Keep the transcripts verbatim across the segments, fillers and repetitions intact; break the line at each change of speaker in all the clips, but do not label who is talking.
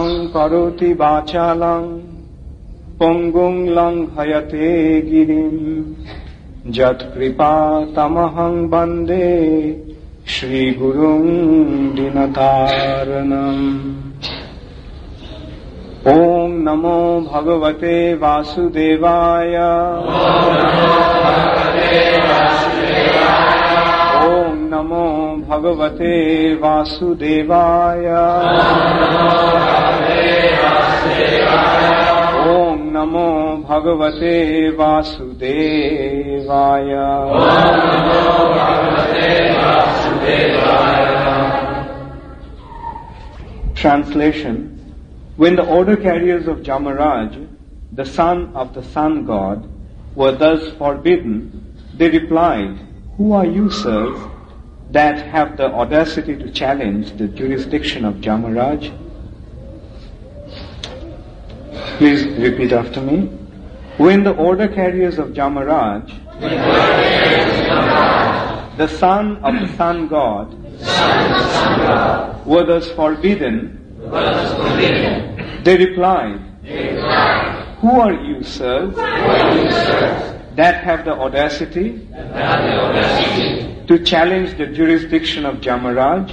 Pankang karoti vachalang Ponggung langhayate girim Jat kripa tamahang bande Shri Gurung Dinataranam. Om Namo Bhagavate Vasudevaya. Om Namo Bhagavate Vasudevaya. Om Namo Bhagavate Vasudevaya. Translation. When the order carriers of Jamaraj, the son of the sun god, were thus forbidden, they replied, "Who are you, sirs, that have the audacity to challenge the jurisdiction of Jamaraj?" Please repeat after me. When the order carriers of Jamaraj, the son of the sun god, were thus forbidden, they replied, "Who are you, sirs, that have the audacity to challenge the jurisdiction of Jamaraj?"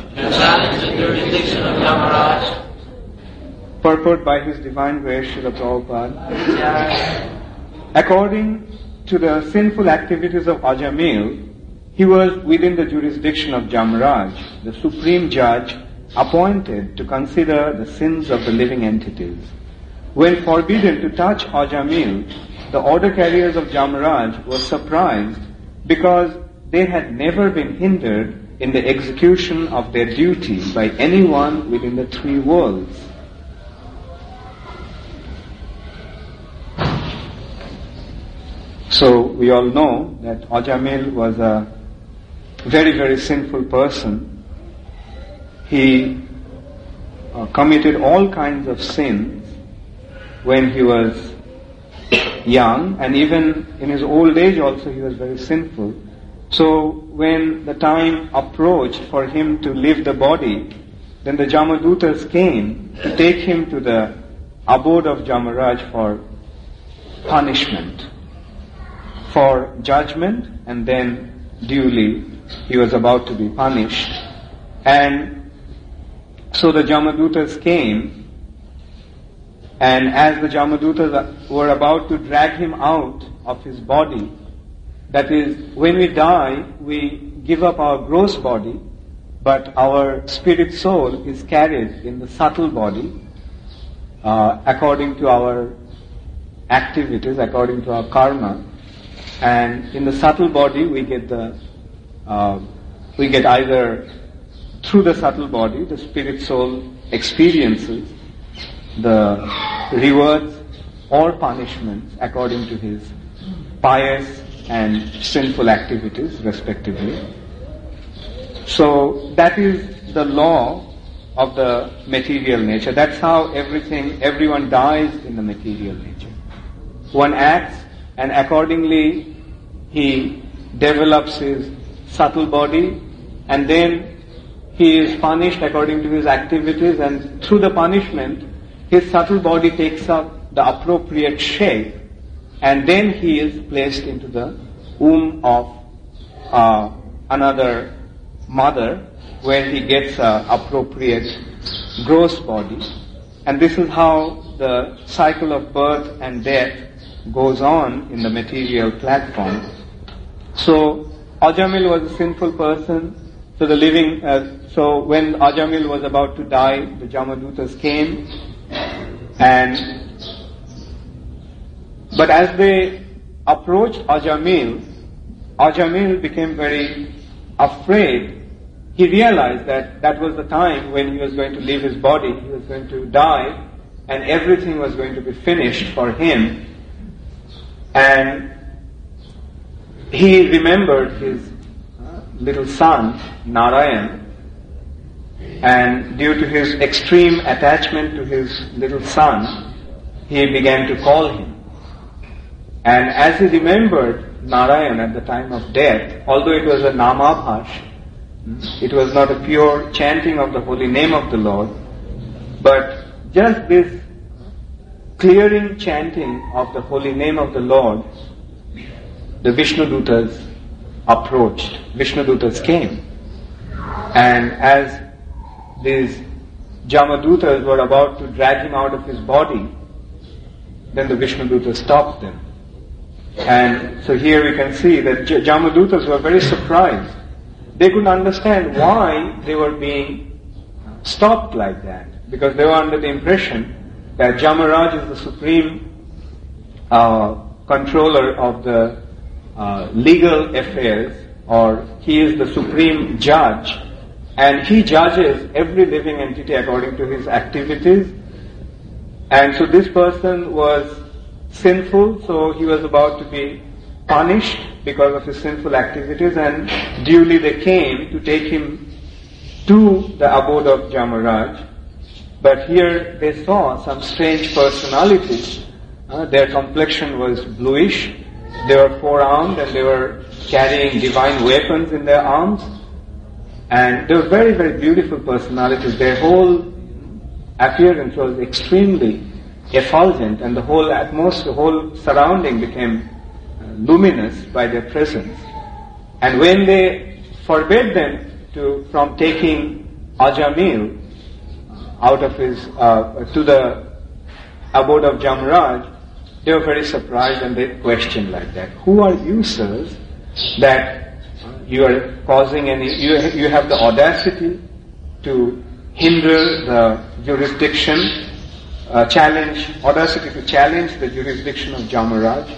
Purport by His Divine Grace Srila Prabhupada. According to the sinful activities of Ajamil, he was within the jurisdiction of Jamaraj, the supreme judge appointed to consider the sins of the living entities. When forbidden to touch Ajamil, the order carriers of Jamaraj were surprised because they had never been hindered in the execution of their duty by anyone within the three worlds. So we all know that Ajamil was a very, very sinful person. He uh, committed all kinds of sins when he was young, and even in his old age also he was very sinful. So when the time approached for him to leave the body, then the Jamadutas came to take him to the abode of Jamaraj for punishment, for judgment, and then duly he was about to be punished. And so the Jamadutas came, and as the Jamadutas were about to drag him out of his body, that is, when we die, we give up our gross body, but our spirit soul is carried in the subtle body uh, according to our activities, according to our karma. And in the subtle body, we get the uh, we get either through the subtle body, the spirit soul experiences the rewards or punishments according to his pious and sinful activities, respectively. So that is the law of the material nature. That's how everything, everyone dies in the material nature. One acts, and accordingly he develops his subtle body, and then he is punished according to his activities, and through the punishment, his subtle body takes up the appropriate shape, and then he is placed into the womb of uh, another mother, where he gets an appropriate gross body. And this is how the cycle of birth and death goes on in the material platform. So Ajamil was a sinful person. So the living, uh, so when Ajamil was about to die, the Jamadutas came, and but as they approached Ajamil, Ajamil became very afraid. He realized that that was the time when he was going to leave his body, he was going to die, and everything was going to be finished for him. And he remembered his little son, Narayan, and due to his extreme attachment to his little son, he began to call him. And as he remembered Narayan at the time of death, although it was a namabhash, it was not a pure chanting of the holy name of the Lord, but just this clearing chanting of the holy name of the Lord, the Vishnudutas approached. Vishnudutas came. And as these Jamadutas were about to drag him out of his body, then the Vishnudutas stopped them. And so here we can see that J- Jamadutas were very surprised. They couldn't understand why they were being stopped like that, because they were under the impression that Jamaraj is the supreme uh, controller of the uh, legal affairs, or he is the supreme judge, and he judges every living entity according to his activities. And so this person was sinful, so he was about to be punished because of his sinful activities, and duly they came to take him to the abode of Jamaraj. But here they saw some strange personalities. Uh, their complexion was bluish, they were four-armed, and they were carrying divine weapons in their arms. And they were very, very beautiful personalities. Their whole appearance was extremely effulgent, and the whole atmosphere, the whole surrounding became uh, luminous by their presence. And when they forbade them to from taking Ajamil out of his uh, to the abode of Jamaraj, they were very surprised, and they questioned like that, "Who are you, sirs, that you are causing any? You you have the audacity to hinder the jurisdiction, uh, challenge audacity to challenge the jurisdiction of Jamaraj?"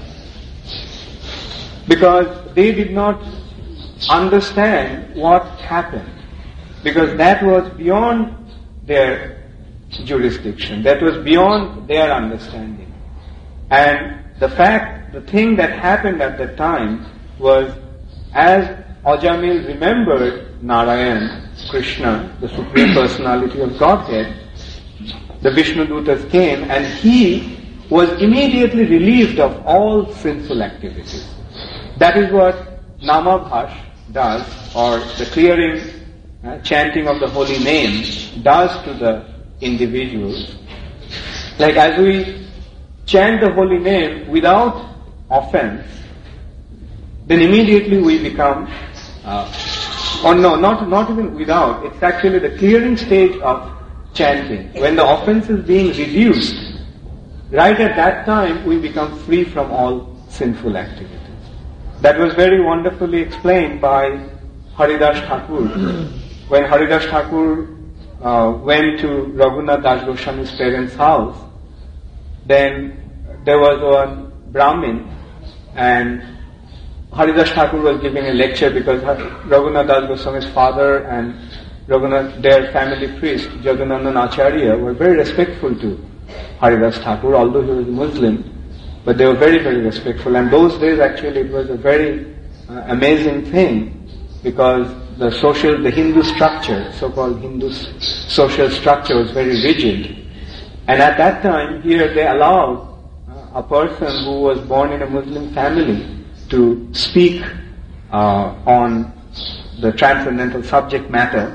Because they did not understand what happened, because that was beyond their jurisdiction, that was beyond their understanding. And the fact, the thing that happened at that time was, as Ajamil remembered Narayan, Krishna, the Supreme Personality of Godhead, the Vishnudutas came, and he was immediately relieved of all sinful activities. That is what Namabhash does, or the clearing, uh, chanting of the holy name does to the individuals. Like as we chant the holy name without offense, then immediately we become, uh, or no, not, not even without, it's actually the clearing stage of chanting. When the offense is being reduced, right at that time we become free from all sinful activities. That was very wonderfully explained by Haridas Thakur. When Haridas Thakur uh, went to Raghunath Das Goswami's parents' house, then there was one Brahmin, and Haridas Thakur was giving a lecture, because Raghunath Das Goswami's father and Raghunath, their family priest, Jadunandan Acharya, were very respectful to Haridas Thakur, although he was a Muslim. But they were very, very respectful. And those days actually it was a very uh, amazing thing, because the social, the Hindu structure, so-called Hindu social structure was very rigid. And at that time here they allowed uh, a person who was born in a Muslim family to speak uh, on the transcendental subject matter.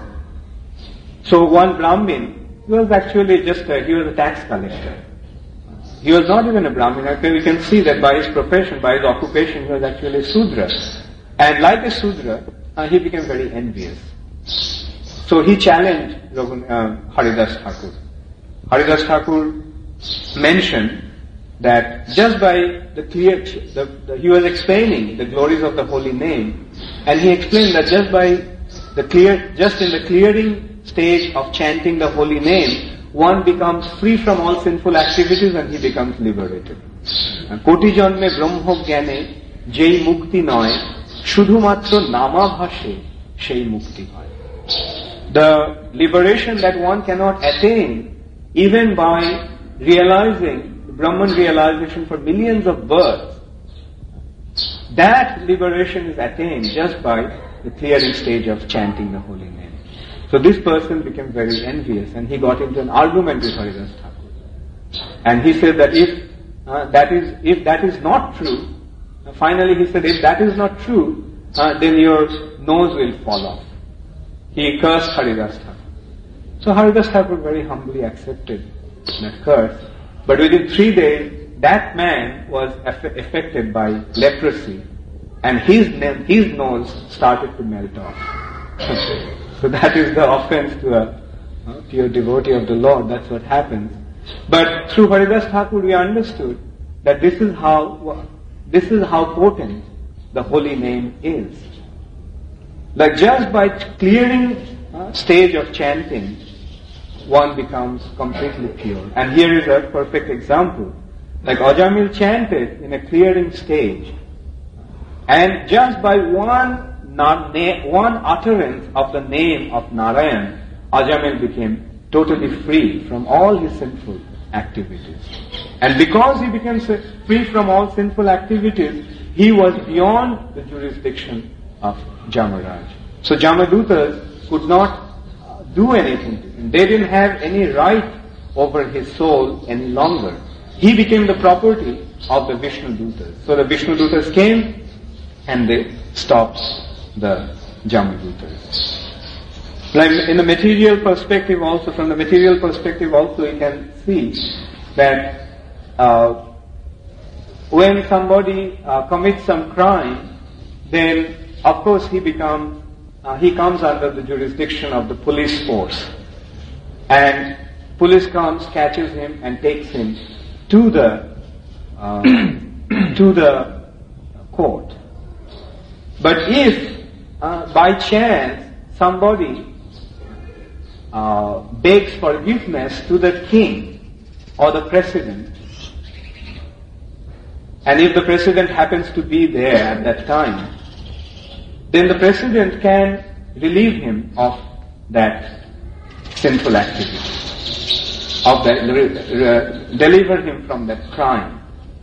So one Brahmin, he was actually just a, he was a tax collector. He was not even a Brahmin. Okay, we can see that by his profession, by his occupation, he was actually a Sudra. And like a Sudra, uh, he became very envious. So he challenged uh, Haridas Thakur. Haridas Thakur mentioned that just by the clear, the, the, he was explaining the glories of the holy name, and he explained that just by the clear, just in the clearing stage of chanting the holy name, one becomes free from all sinful activities and he becomes liberated. Koti janme brahma gyane jei mukti noy, shudhu matro namabhashe shei mukti hoy. The liberation that one cannot attain even by realizing, Brahman realization for millions of births, that liberation is attained just by the clearing stage of chanting the holy name. So this person became very envious, and he got into an argument with Haridas Thakur. And he said that if uh, that is if that is not true, uh, finally he said, if that is not true, uh, then your nose will fall off. He cursed Haridas Thakur. So Haridas Thakur very humbly accepted that curse. But within three days, that man was aff- affected by leprosy, and his, ne- his nose started to melt off. So that is the offense to a uh, pure devotee of the Lord. That's what happens. But through Haridas Thakur, we understood that this is how this is how potent the holy name is. Like just by clearing uh, stage of chanting, one becomes completely pure. And here is a perfect example. Like Ajamil chanted in a clearing stage, and just by one na- na- one utterance of the name of Narayan, Ajamil became totally free from all his sinful activities. And because he became free from all sinful activities, he was beyond the jurisdiction of Jamaraj. So Jamadutas could not do anything to him. They didn't have any right over his soul any longer. He became the property of the Vishnu Dutas. So the Vishnu Dutas came and they stopped the Jamadutas. Like in the material perspective also, from the material perspective also you can see that uh, when somebody uh, commits some crime, then of course he becomes, uh, he comes under the jurisdiction of the police force. And police comes, catches him and takes him to the, uh, to the court. But if uh, by chance somebody Uh, begs forgiveness to the king or the president, and if the president happens to be there at that time, then the president can relieve him of that sinful activity, of that, uh, deliver him from that crime.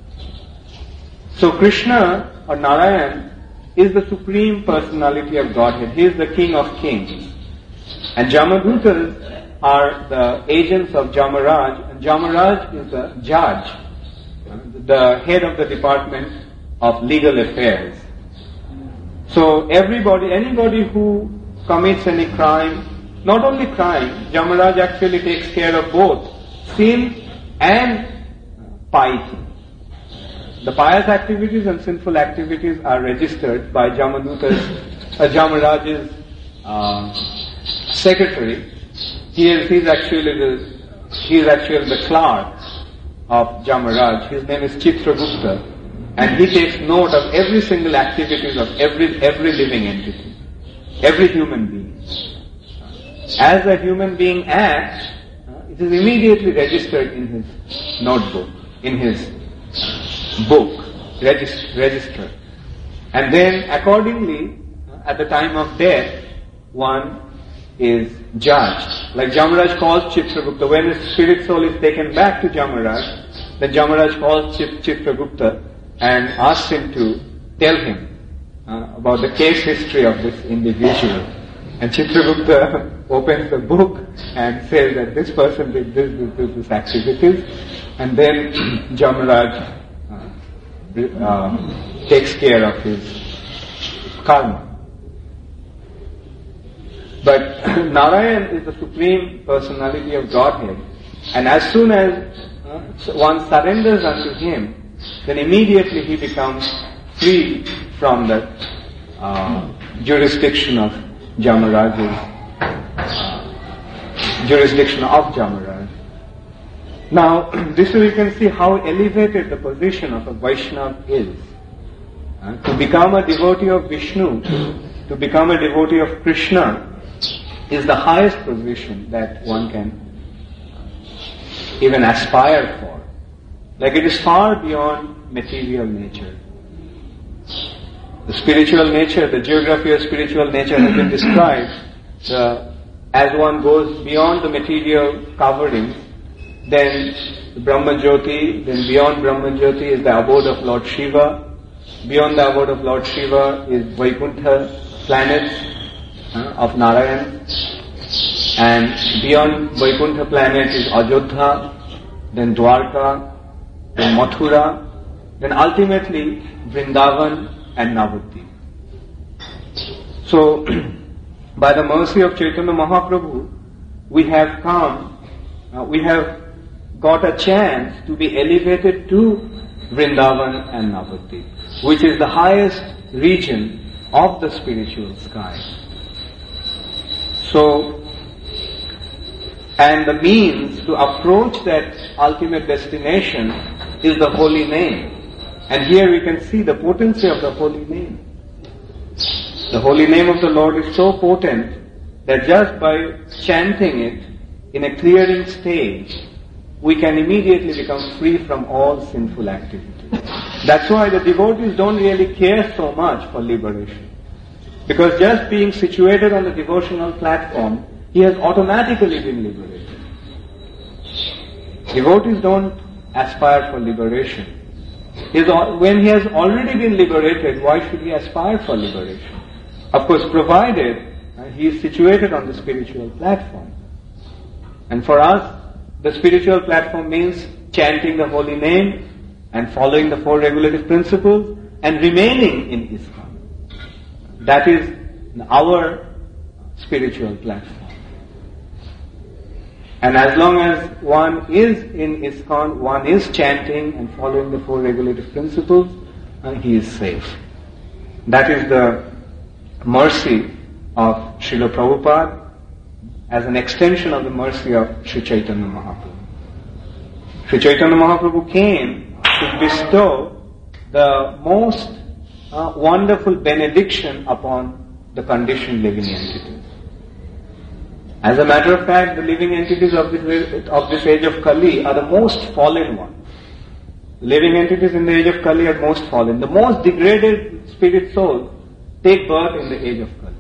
So Krishna or Narayan is the supreme personality of Godhead. He is the King of Kings. And Jamadutas are the agents of Jamaraj, and Jamaraj is the judge, the head of the department of legal affairs. So everybody, anybody who commits any crime, not only crime, Jamaraj actually takes care of both sin and piety. The pious activities and sinful activities are registered by Jamadutas, uh, Jamaraj's uh, secretary. He is he's actually the he is actually the clerk of Jamaraj. His name is Chitragupta, and he takes note of every single activities of every every living entity, every human being. As a human being acts, it is immediately registered in his notebook, in his book, register, register. And then accordingly, at the time of death, one is judged. Like Jamaraj calls Chitragupta. When his spirit soul is taken back to Jamaraj, then Jamaraj calls Chit- Chitragupta and asks him to tell him uh, about the case history of this individual. And Chitragupta opens the book and says that this person did this, this, this, this activities, and then Jamaraj uh, uh, takes care of his karma. But Narayan is the supreme personality of Godhead, and as soon as uh, one surrenders unto him, then immediately he becomes free from the uh, jurisdiction of Jamaraj's uh, jurisdiction of Jamaraj. Now, this way you can see how elevated the position of a Vaishnava is. Uh, to become a devotee of Vishnu, to become a devotee of Krishna, is the highest position that one can even aspire for. Like it is far beyond material nature. The spiritual nature, the geography of spiritual nature has been described. The, as one goes beyond the material covering, then Brahma Jyoti, then beyond Brahma Jyoti is the abode of Lord Shiva. Beyond the abode of Lord Shiva is Vaikuntha planet uh, of Narayan. And beyond Vaikuntha planet is Ajodha, then Dwarka, then Mathura, then ultimately Vrindavan and Navadvip. So, by the mercy of Chaitanya Mahaprabhu, we have come, uh, we have got a chance to be elevated to Vrindavan and Navadvip, which is the highest region of the spiritual sky. So, and the means to approach that ultimate destination is the holy name. And here we can see the potency of the holy name. The holy name of the Lord is so potent that just by chanting it in a clearing stage, we can immediately become free from all sinful activity. That's why the devotees don't really care so much for liberation. Because just being situated on the devotional platform, he has automatically been liberated. Devotees don't aspire for liberation. He's, when he has already been liberated, why should he aspire for liberation? Of course, provided uh, he is situated on the spiritual platform. And for us, the spiritual platform means chanting the holy name and following the four regulative principles and remaining in ISKCON. That is our spiritual platform. And as long as one is in ISKCON, one is chanting and following the four regulative principles, uh, he is safe. That is the mercy of Srila Prabhupada as an extension of the mercy of Sri Chaitanya Mahaprabhu. Sri Chaitanya Mahaprabhu came to bestow the most uh, wonderful benediction upon the conditioned living entities. As a matter of fact, the living entities of this, of this age of Kali are the most fallen ones. Living entities in the age of Kali are most fallen. The most degraded spirit souls take birth in the age of Kali.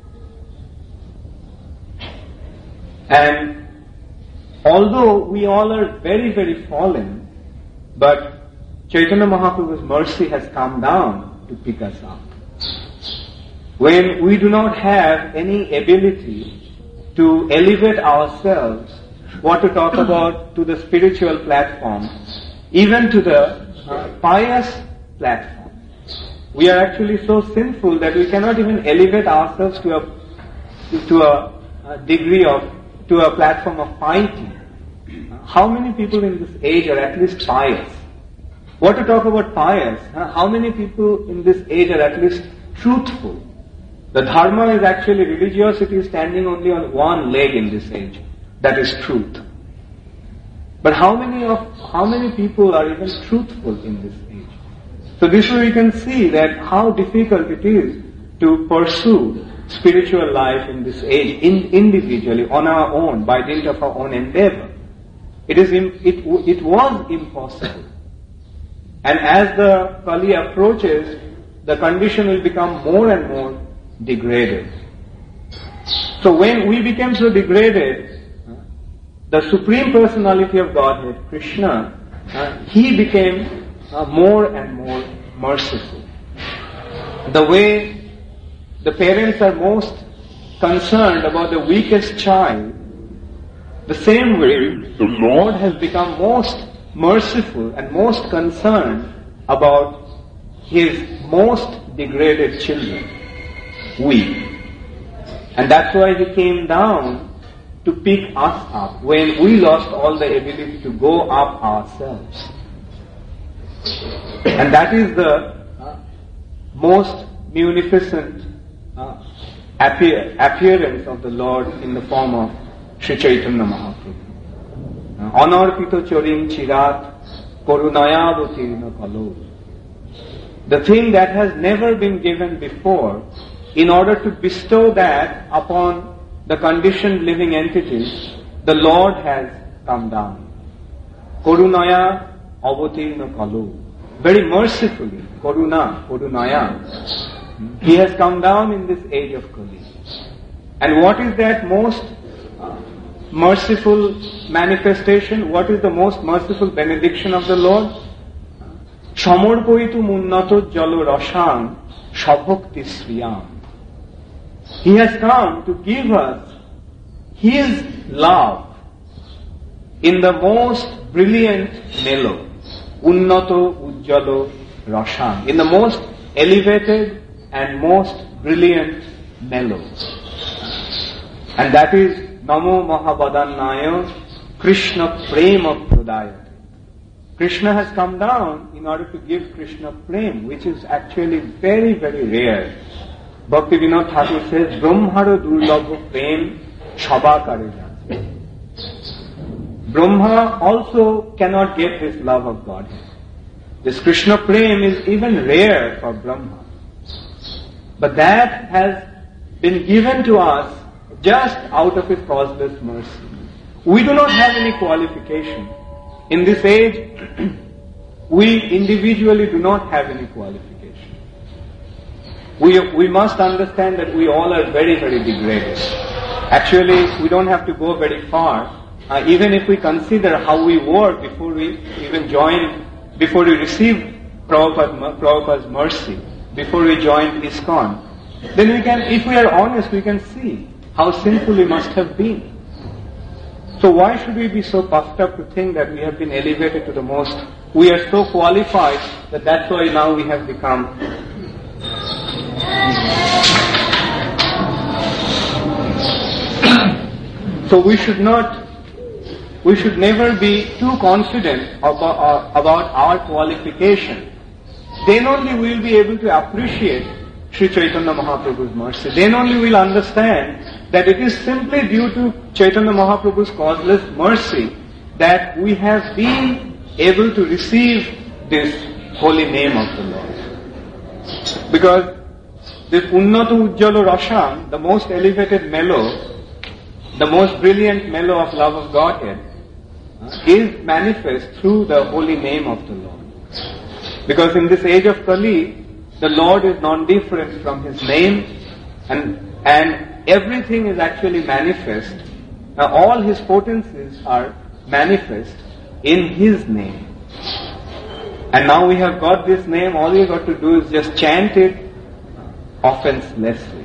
And although we all are very, very fallen, but Chaitanya Mahaprabhu's mercy has come down to pick us up. When we do not have any ability to elevate ourselves, what to talk about to the spiritual platform, even to the uh, pious platform. We are actually so sinful that we cannot even elevate ourselves to a to a, a degree of, to a platform of piety. How many people in this age are at least pious? What to talk about pious? How many people in this age are at least truthful? The dharma is actually religiosity standing only on one leg in this age. That is truth. But how many of how many people are even truthful in this age? So this way we can see that how difficult it is to pursue spiritual life in this age, in, individually, on our own, by dint of our own endeavor. It is it it was impossible. And as the Kali approaches, the condition will become more and more degraded. So when we became so degraded, the Supreme Personality of Godhead, Krishna, uh, he became uh, more and more merciful. The way the parents are most concerned about the weakest child, the same way the Lord has become most merciful and most concerned about his most degraded children. We. And that's why he came down to pick us up when we lost all the ability to go up ourselves. And that is the uh, most munificent uh, appear, appearance of the Lord in the form of Sri Chaitanya Mahaprabhu. Anarpito chorim chirat korunayavatirna kalo. The thing that has never been given before, in order to bestow that upon the conditioned living entities, the Lord has come down. Korunaya avatirna kalo. Very mercifully, Koruna, Korunaya. He has come down in this age of Kali. And what is that most uh, merciful manifestation? What is the most merciful benediction of the Lord? Samorpoitu munnato jalo rasang sabhakti sriyam. He has come to give us His love in the most brilliant mellow. Unnato ujjalo rasang. In the most elevated and most brilliant mellow. And that is Namo Mahabadannaya Krishna Prema Pradaya. prodayate. Krishna has come down in order to give Krishna prem, which is actually very, very rare. Bhakti Vinod Thakur says, Brahmaro durlabha prem shabakare jane. Brahma also cannot get this love of God. This Krishna prem is even rare for Brahma. But that has been given to us just out of His causeless mercy. We do not have any qualification. In this age, we individually do not have any qualification. We, we must understand that we all are very, very degraded. Actually, we don't have to go very far. Uh, even if we consider how we were before we even joined, before we received Prabhupada, Prabhupada's mercy, before we joined ISKCON, then we can, if we are honest, we can see how sinful we must have been. So why should we be so puffed up to think that we have been elevated to the most? We are so qualified that that's why now we have become so we should not, we should never be too confident about, uh, about our qualification. Then only we will be able to appreciate Sri Chaitanya Mahaprabhu's mercy. Then only we will understand that it is simply due to Chaitanya Mahaprabhu's causeless mercy that we have been able to receive this holy name of the Lord. Because this Unnata Ujjala Rasam, the most elevated mellow, the most brilliant mellow of love of Godhead, is manifest through the holy name of the Lord. Because in this age of Kali, the Lord is non-different from His name, and and everything is actually manifest. Now all His potencies are manifest in His name. And now we have got this name, all you got to do is just chant it offenselessly.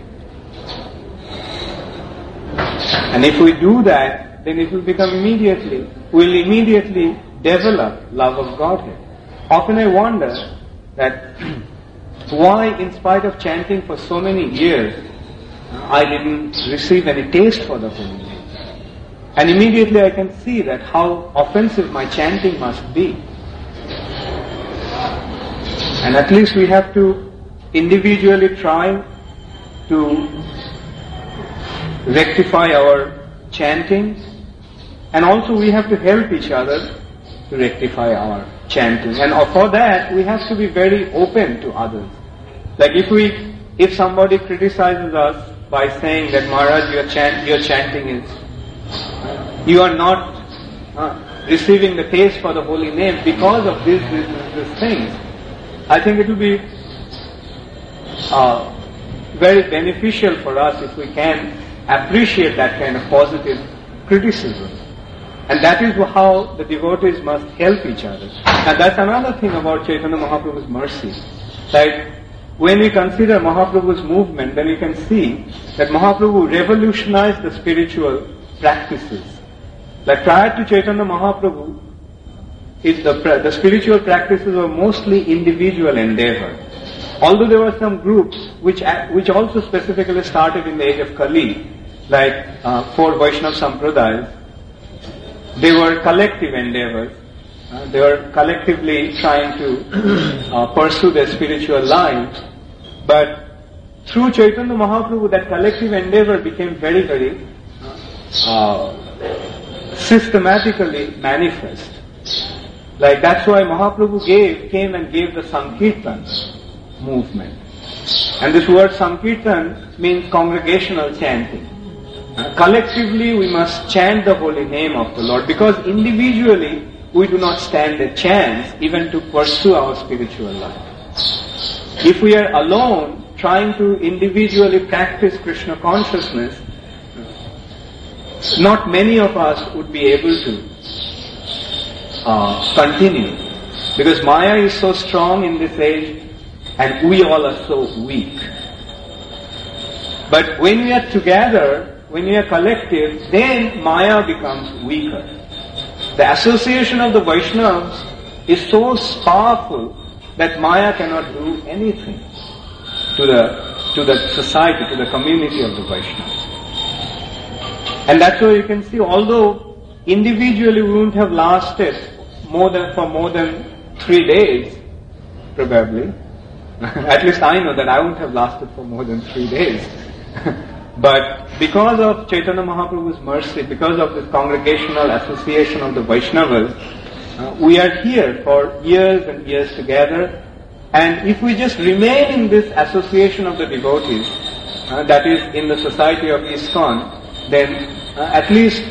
And if we do that, then it will become immediately, we will immediately develop love of Godhead. Often I wonder that why, in spite of chanting for so many years, I didn't receive any taste for the holy name. And immediately I can see that how offensive my chanting must be. And at least we have to individually try to rectify our chanting, and also we have to help each other to rectify our chanting. And for that, we have to be very open to others. Like if we, if somebody criticizes us by saying that Maharaj, your chant, your chanting is, you are not uh, receiving the taste for the holy name because of these, these, these things, I think it will be uh, very beneficial for us if we can appreciate that kind of positive criticism. And that is how the devotees must help each other. And that's another thing about Chaitanya Mahaprabhu's mercy. Like, when we consider Mahaprabhu's movement, then we can see that Mahaprabhu revolutionized the spiritual practices. Like prior to Chaitanya Mahaprabhu, it, the, the spiritual practices were mostly individual endeavor. Although there were some groups which which also specifically started in the age of Kali, like uh, four Vaishnava Sampradayas, they were collective endeavors. Uh, they were collectively trying to uh, pursue their spiritual lives. But through Chaitanya Mahaprabhu, that collective endeavor became very, very uh, systematically manifest. Like that's why Mahaprabhu gave, came and gave the Sankirtan movement. And this word Sankirtan means congregational chanting. Uh, collectively we must chant the holy name of the Lord, because individually we do not stand a chance even to pursue our spiritual life. If we are alone trying to individually practice Krishna consciousness, not many of us would be able to uh, continue, because Maya is so strong in this age and we all are so weak. But when we are together, when we are collective, then Maya becomes weaker. The association of the Vaishnavas is so powerful that Maya cannot do anything to the to the society, to the community of the Vaishnavas. And that's why you can see, although individually we wouldn't have lasted more than for more than three days, probably. At least I know that I wouldn't have lasted for more than three days. But because of Chaitanya Mahaprabhu's mercy, because of this congregational association of the Vaishnavas, uh, we are here for years and years together. And if we just remain in this association of the devotees, uh, that is in the society of ISKCON, then uh, at least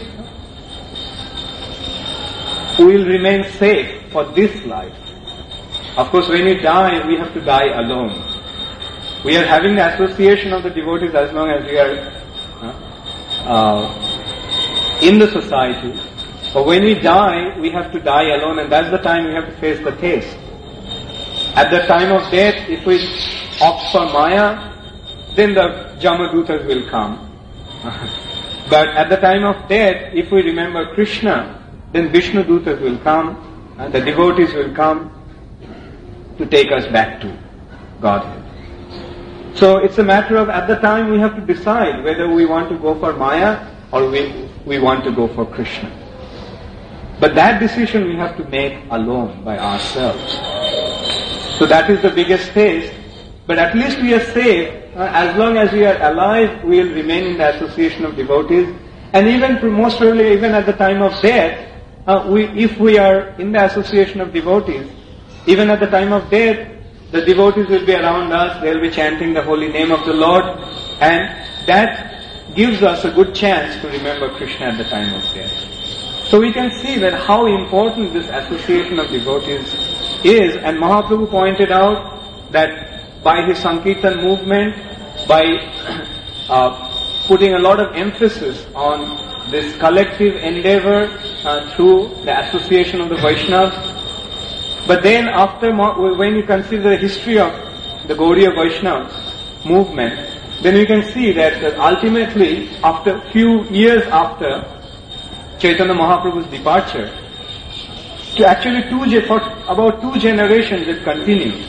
we will remain safe for this life. Of course, when we die, we have to die alone. We are having the association of the devotees as long as we are uh, uh, in the society. But when we die, we have to die alone, and that's the time we have to face the taste. At the time of death, if we opt for Maya, then the Jamadutas will come. But at the time of death, if we remember Krishna, then Vishnu Dutas will come, and the devotees will come to take us back to Godhead. So it's a matter of, at the time we have to decide whether we want to go for Maya or we, we want to go for Krishna. But that decision we have to make alone by ourselves. So that is the biggest taste. But at least we are safe. Uh, as long as we are alive, we will remain in the association of devotees. And even, most probably, even at the time of death, uh, we, if we are in the association of devotees, even at the time of death, the devotees will be around us, they will be chanting the holy name of the Lord, and that gives us a good chance to remember Krishna at the time of death. So we can see that how important this association of devotees is, and Mahaprabhu pointed out that by his Sankirtan movement, by uh, putting a lot of emphasis on this collective endeavor uh, through the association of the Vaishnavas. But then after, when you consider the history of the Gaudiya Vaishnava movement, then you can see that ultimately, after few years after Chaitanya Mahaprabhu's departure, to actually two, for about two generations it continued.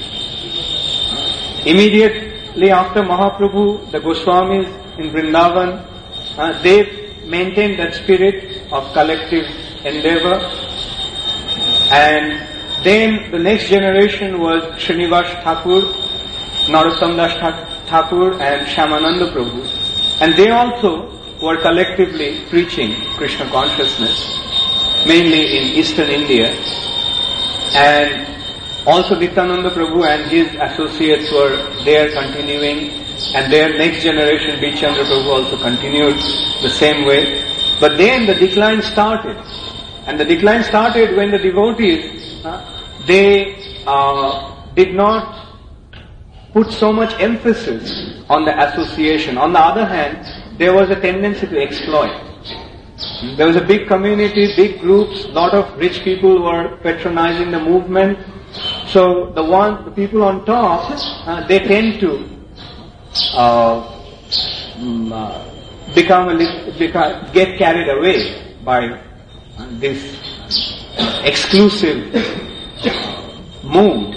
Immediately after Mahaprabhu, the Goswamis in Vrindavan, uh, they maintained that spirit of collective endeavor. And then the next generation was Srinivas Thakur, Narottam Das Thakur and Shyamananda Prabhu. And they also were collectively preaching Krishna consciousness, mainly in eastern India. And also Nityananda Prabhu and his associates were there continuing, and their next generation, B. Chandra Prabhu, also continued the same way. But then the decline started. And the decline started when the devotees, uh, they uh, did not put so much emphasis on the association. On the other hand, there was a tendency to exploit. There was a big community, big groups, lot of rich people were patronizing the movement. So the one, the people on top, uh, they tend to uh, um, uh, become a little, become, get carried away by uh, this exclusive mood.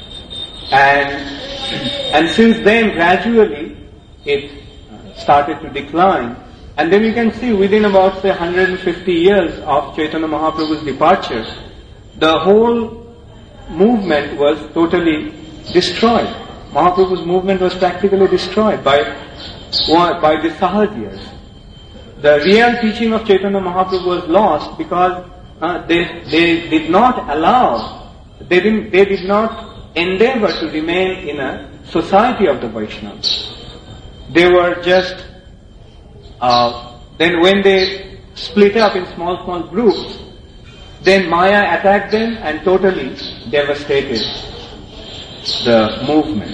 And and since then, gradually, it started to decline. And then you can see within about, say, one hundred fifty years of Chaitanya Mahaprabhu's departure, the whole movement was totally destroyed. Mahaprabhu's movement was practically destroyed by, by the Sahajias. The real teaching of Chaitanya Mahaprabhu was lost because uh, they, they did not allow, they didn't, they did not endeavor to remain in a society of the Vaishnavas. They were just, uh, then when they split up in small, small groups, then Maya attacked them and totally devastated the movement.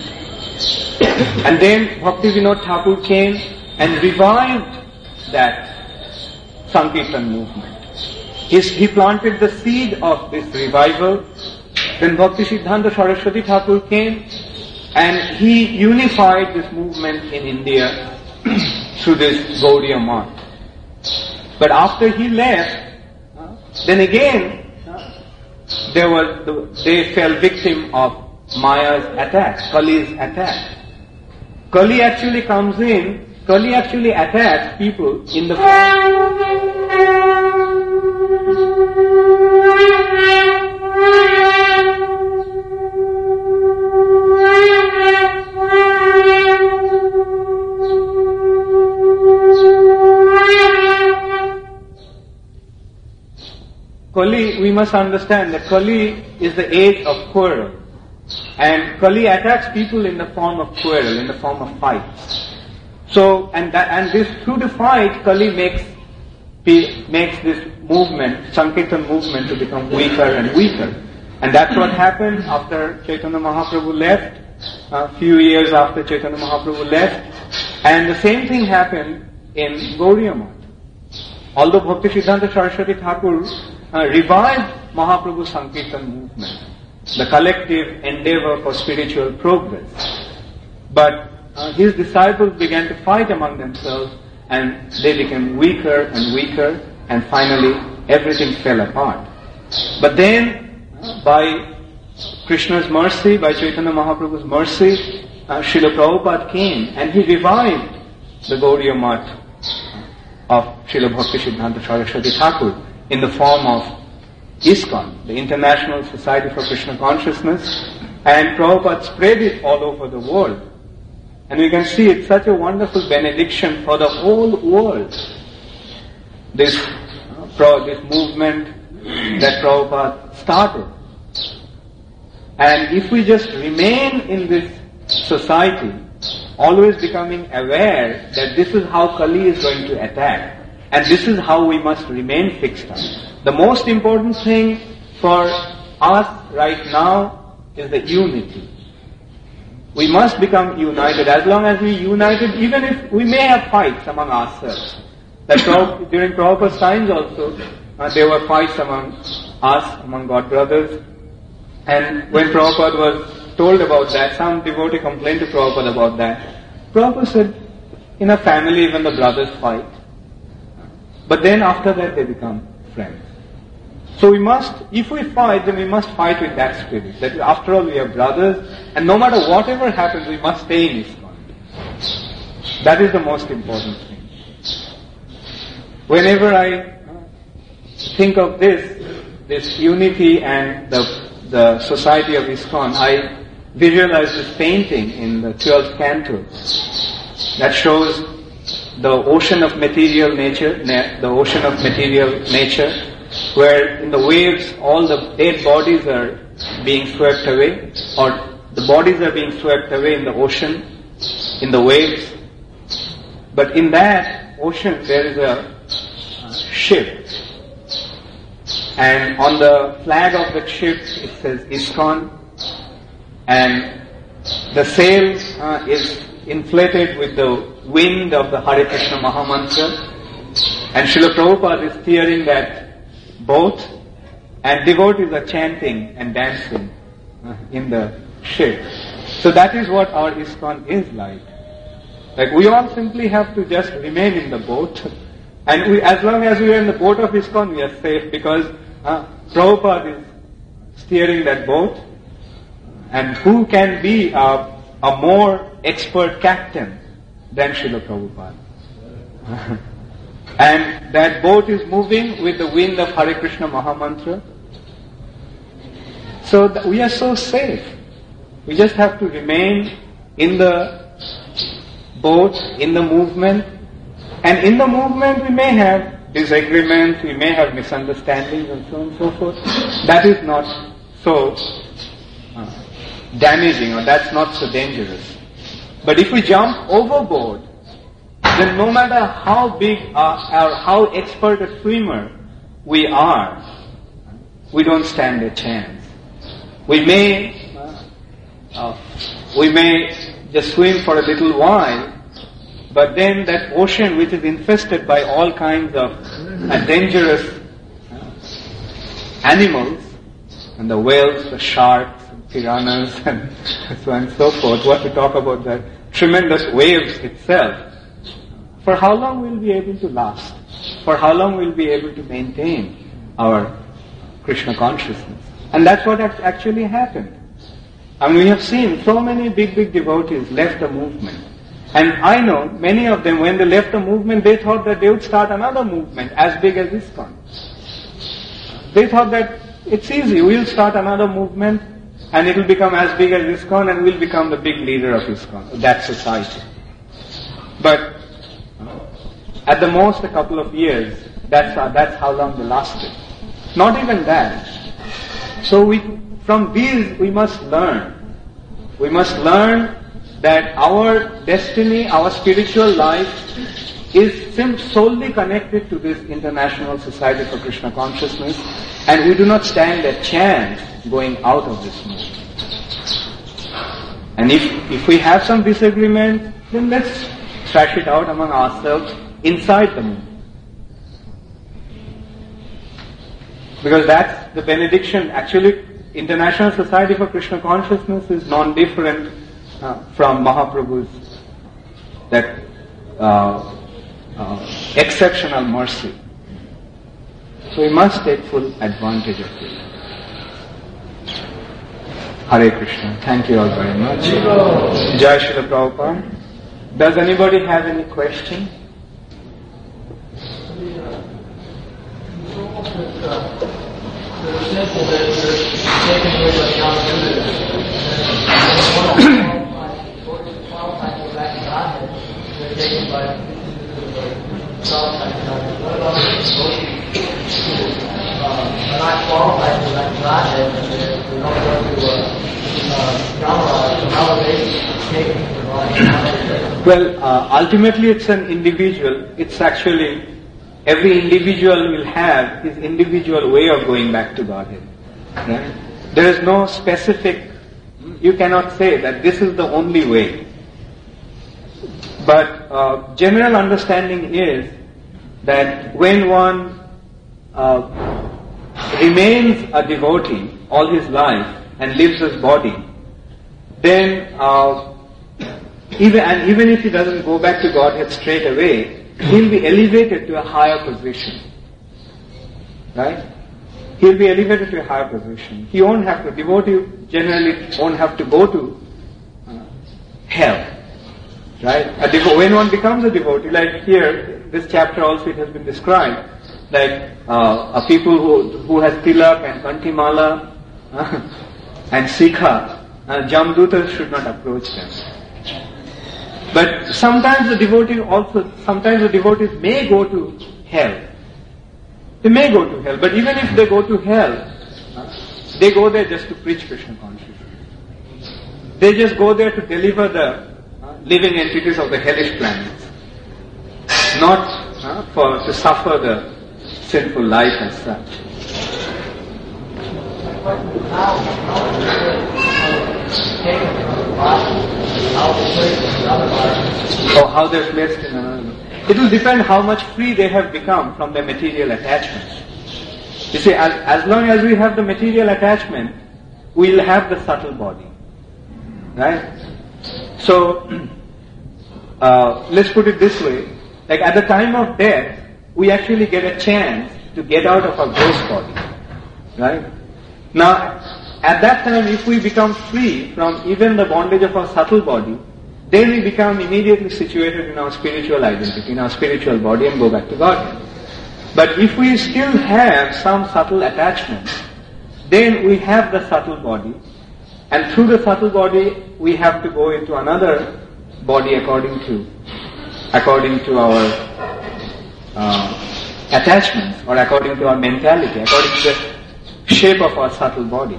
And then Bhakti Vinod Thakur came and revived that Sankirtan movement. He, he planted the seed of this revival. Then Bhakti Siddhanta Saraswati Thakur came and he unified this movement in India through this Gaudiya Math. But after he left, uh, then again uh, there was the, they fell victim of Maya's attack, Kali's attack. Kali actually comes in, Kali actually attacks people in the must understand that Kali is the age of quarrel. And Kali attacks people in the form of quarrel, in the form of fights. So, and that, and this, through the fight, Kali makes, makes this movement, Sankirtan movement, to become weaker and weaker. And that's what happened after Chaitanya Mahaprabhu left, a few years after Chaitanya Mahaprabhu left. And the same thing happened in Gauriya Math. Although Bhaktisiddhanta Saraswati Thakur uh, revived Mahaprabhu's Sankirtan movement, the collective endeavor for spiritual progress. But uh, his disciples began to fight among themselves, and they became weaker and weaker, and finally everything fell apart. But then, uh, by Krishna's mercy, by Chaitanya Mahaprabhu's mercy, uh, Srila Prabhupada came and he revived the Gauriya Math of Srila Bhaktisiddhanta Saraswati Thakur in the form of ISKCON, the International Society for Krishna Consciousness, and Prabhupada spread it all over the world. And we can see it's such a wonderful benediction for the whole world. This, uh, this movement that Prabhupada started. And if we just remain in this society, always becoming aware that this is how Kali is going to attack, and this is how we must remain fixed on. The most important thing for us right now is the unity. We must become united. As long as we united, even if we may have fights among ourselves. That during Prabhupada's times also, uh, there were fights among us, among God brothers. And when Prabhupada was told about that, some devotee complained to Prabhupada about that. Prabhupada said, in a family even the brothers fight. But then after that they become friends. So we must, if we fight, then we must fight with that spirit. That after all we are brothers, and no matter whatever happens, we must stay in ISKCON. That is the most important thing. Whenever I think of this, this unity and the, the society of ISKCON, I visualize this painting in the twelfth canto that shows the ocean of material nature, the ocean of material nature, where in the waves all the dead bodies are being swept away, or the bodies are being swept away in the ocean, in the waves. But in that ocean there is a ship, and on the flag of the ship it says ISKCON, and the sail uh, is inflated with the wind of the Hare Krishna Mahamantra, and Srila Prabhupada is steering that boat, and devotees are chanting and dancing uh, in the ship. So that is what our ISKCON is like. Like we all simply have to just remain in the boat, and we, as long as we are in the boat of ISKCON, we are safe, because uh, Prabhupada is steering that boat, and who can be a, a more expert captain than Srila Prabhupada? And that boat is moving with the wind of Hare Krishna Mahamantra. So th- we are so safe. We just have to remain in the boat, in the movement. And in the movement we may have disagreements, we may have misunderstandings and so on and so forth. That is not so uh, damaging, or that's not so dangerous. But if we jump overboard, then no matter how big uh, or how expert a swimmer we are, we don't stand a chance. We may uh, uh, we may just swim for a little while, but then that ocean, which is infested by all kinds of uh, dangerous uh, animals, and the whales, the sharks, and piranhas, and so on and so forth, what to talk about that tremendous waves itself. For how long will we be able to last? For how long will we be able to maintain our Krishna consciousness? And that's what actually happened. I mean, we have seen so many big, big devotees left the movement. And I know many of them, when they left the movement, they thought that they would start another movement as big as ISKCON. They thought that it's easy, we'll start another movement and it will become as big as ISKCON, and we'll become the big leader of ISKCON, that society. But at the most a couple of years, that's how, that's how long they lasted. Not even that. So we, from these we must learn. We must learn that our destiny, our spiritual life is sim- solely connected to this International Society for Krishna Consciousness, and we do not stand a chance going out of this mode. And if, if we have some disagreement, then let's thrash it out among ourselves inside the movement. Because that's the benediction. Actually, International Society for Krishna Consciousness is non-different uh, from Mahaprabhu's that uh, uh, exceptional mercy. So we must take full advantage of it. Hare Krishna. Thank you all very much. Jai Srila Prabhupada. Does anybody have any question?
The simple that you're taken away by non-Buddhism, and one qualified to go back to Godhead, they're taken by qualified to Godhead. What about those who are not qualified to go back to Godhead, and they don't go to uh, Yamaraj? How are they taken from Godhead?
Well, uh, ultimately it's an individual. It's actually every individual will have his individual way of going back to Godhead. Right? There is no specific, you cannot say that this is the only way. But uh, general understanding is that when one uh, remains a devotee all his life and leaves his body, then uh, even and even if he doesn't go back to Godhead straight away, he'll be elevated to a higher position. Right? He'll be elevated to a higher position. He won't have to, devotee generally won't have to go to uh, hell. Right? A devo- when one becomes a devotee, like here, this chapter also it has been described, like uh, a people who who has tilak and kantimala uh, and sikha, uh, Jamdutas should not approach them. But sometimes the devotee also, sometimes the devotees may go to hell. They may go to hell, but even if they go to hell, they go there just to preach Krishna consciousness. They just go there to deliver the uh, living entities of the hellish planets, not uh, for to suffer the sinful life as such. Or how they're placed in another. It will depend how much free they have become from their material attachments. You see, as, as long as we have the material attachment, we'll have the subtle body. Right? So, uh, let's put it this way. Like at the time of death, we actually get a chance to get out of our gross body. Right? Now, at that time, if we become free from even the bondage of our subtle body, then we become immediately situated in our spiritual identity, in our spiritual body, and go back to God. But if we still have some subtle attachment, then we have the subtle body, and through the subtle body, we have to go into another body according to, according to our uh, attachments, or according to our mentality, according to the shape of our subtle body.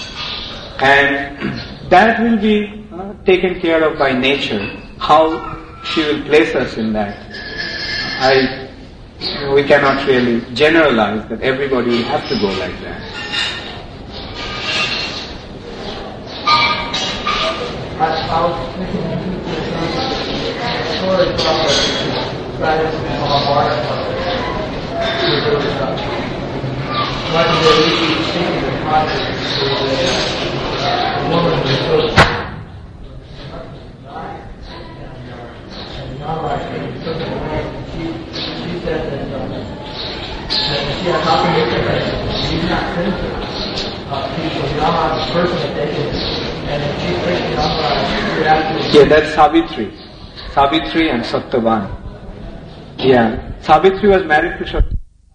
And that will be uh, taken care of by nature. How she will place us in that, I, you know, we cannot really generalize that everybody will have to go like that.
I was thinking the story about the guidance in Mahabharata. There was a legendary speaking of consciousness. The woman was so and Yamraj took it away. She she said that uh, that she had not been different. She's not sinful. Uh, people, Yamraj, the person that they did, and if she picked Yamraj, she actually.
Yeah, that's Savitri, Savitri and Satyavan. Yeah, Savitri was married to Satyavan.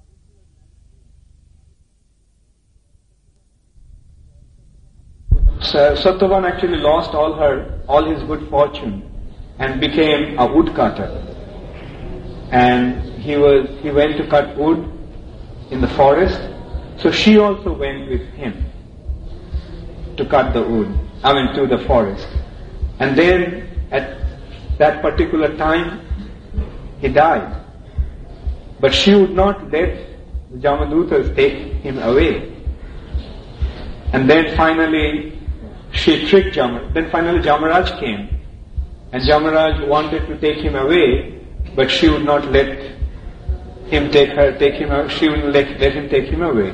So Satyavan actually lost all her, all his good fortune, and became a woodcutter. And he was, he went to cut wood in the forest, So she also went with him to cut the wood, I mean to the forest. And then at that particular time, he died. But she would not let the Jamadutas take him away. And then finally, she tricked Jamaraj. Then finally Jamaraj came. And Jamaraj wanted to take him away, but she would not let him take her, take him away. She wouldn't let, let him take him away.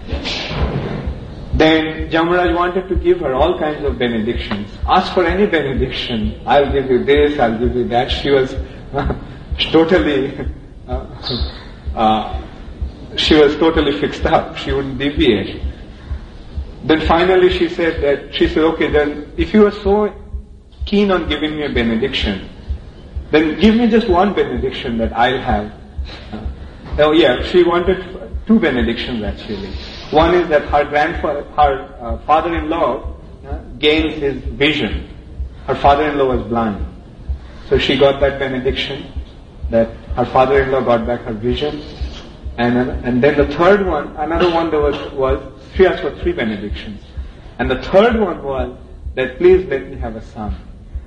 Then Jamaraj wanted to give her all kinds of benedictions. Ask for any benediction. I'll give you this, I'll give you that. She was uh, totally, uh, uh, she was totally fixed up. She wouldn't deviate. Then finally she said that, she said, okay, then if you are so keen on giving me a benediction, then give me just one benediction that I'll have. Uh, oh yeah, she wanted two benedictions actually. One is that her grandfather, her uh, father-in-law uh, gained his vision. Her father-in-law was blind. So she got that benediction, that her father-in-law got back her vision. And uh, and then the third one, another one there was, was she asked for three benedictions. And the third one was that please let me have a son.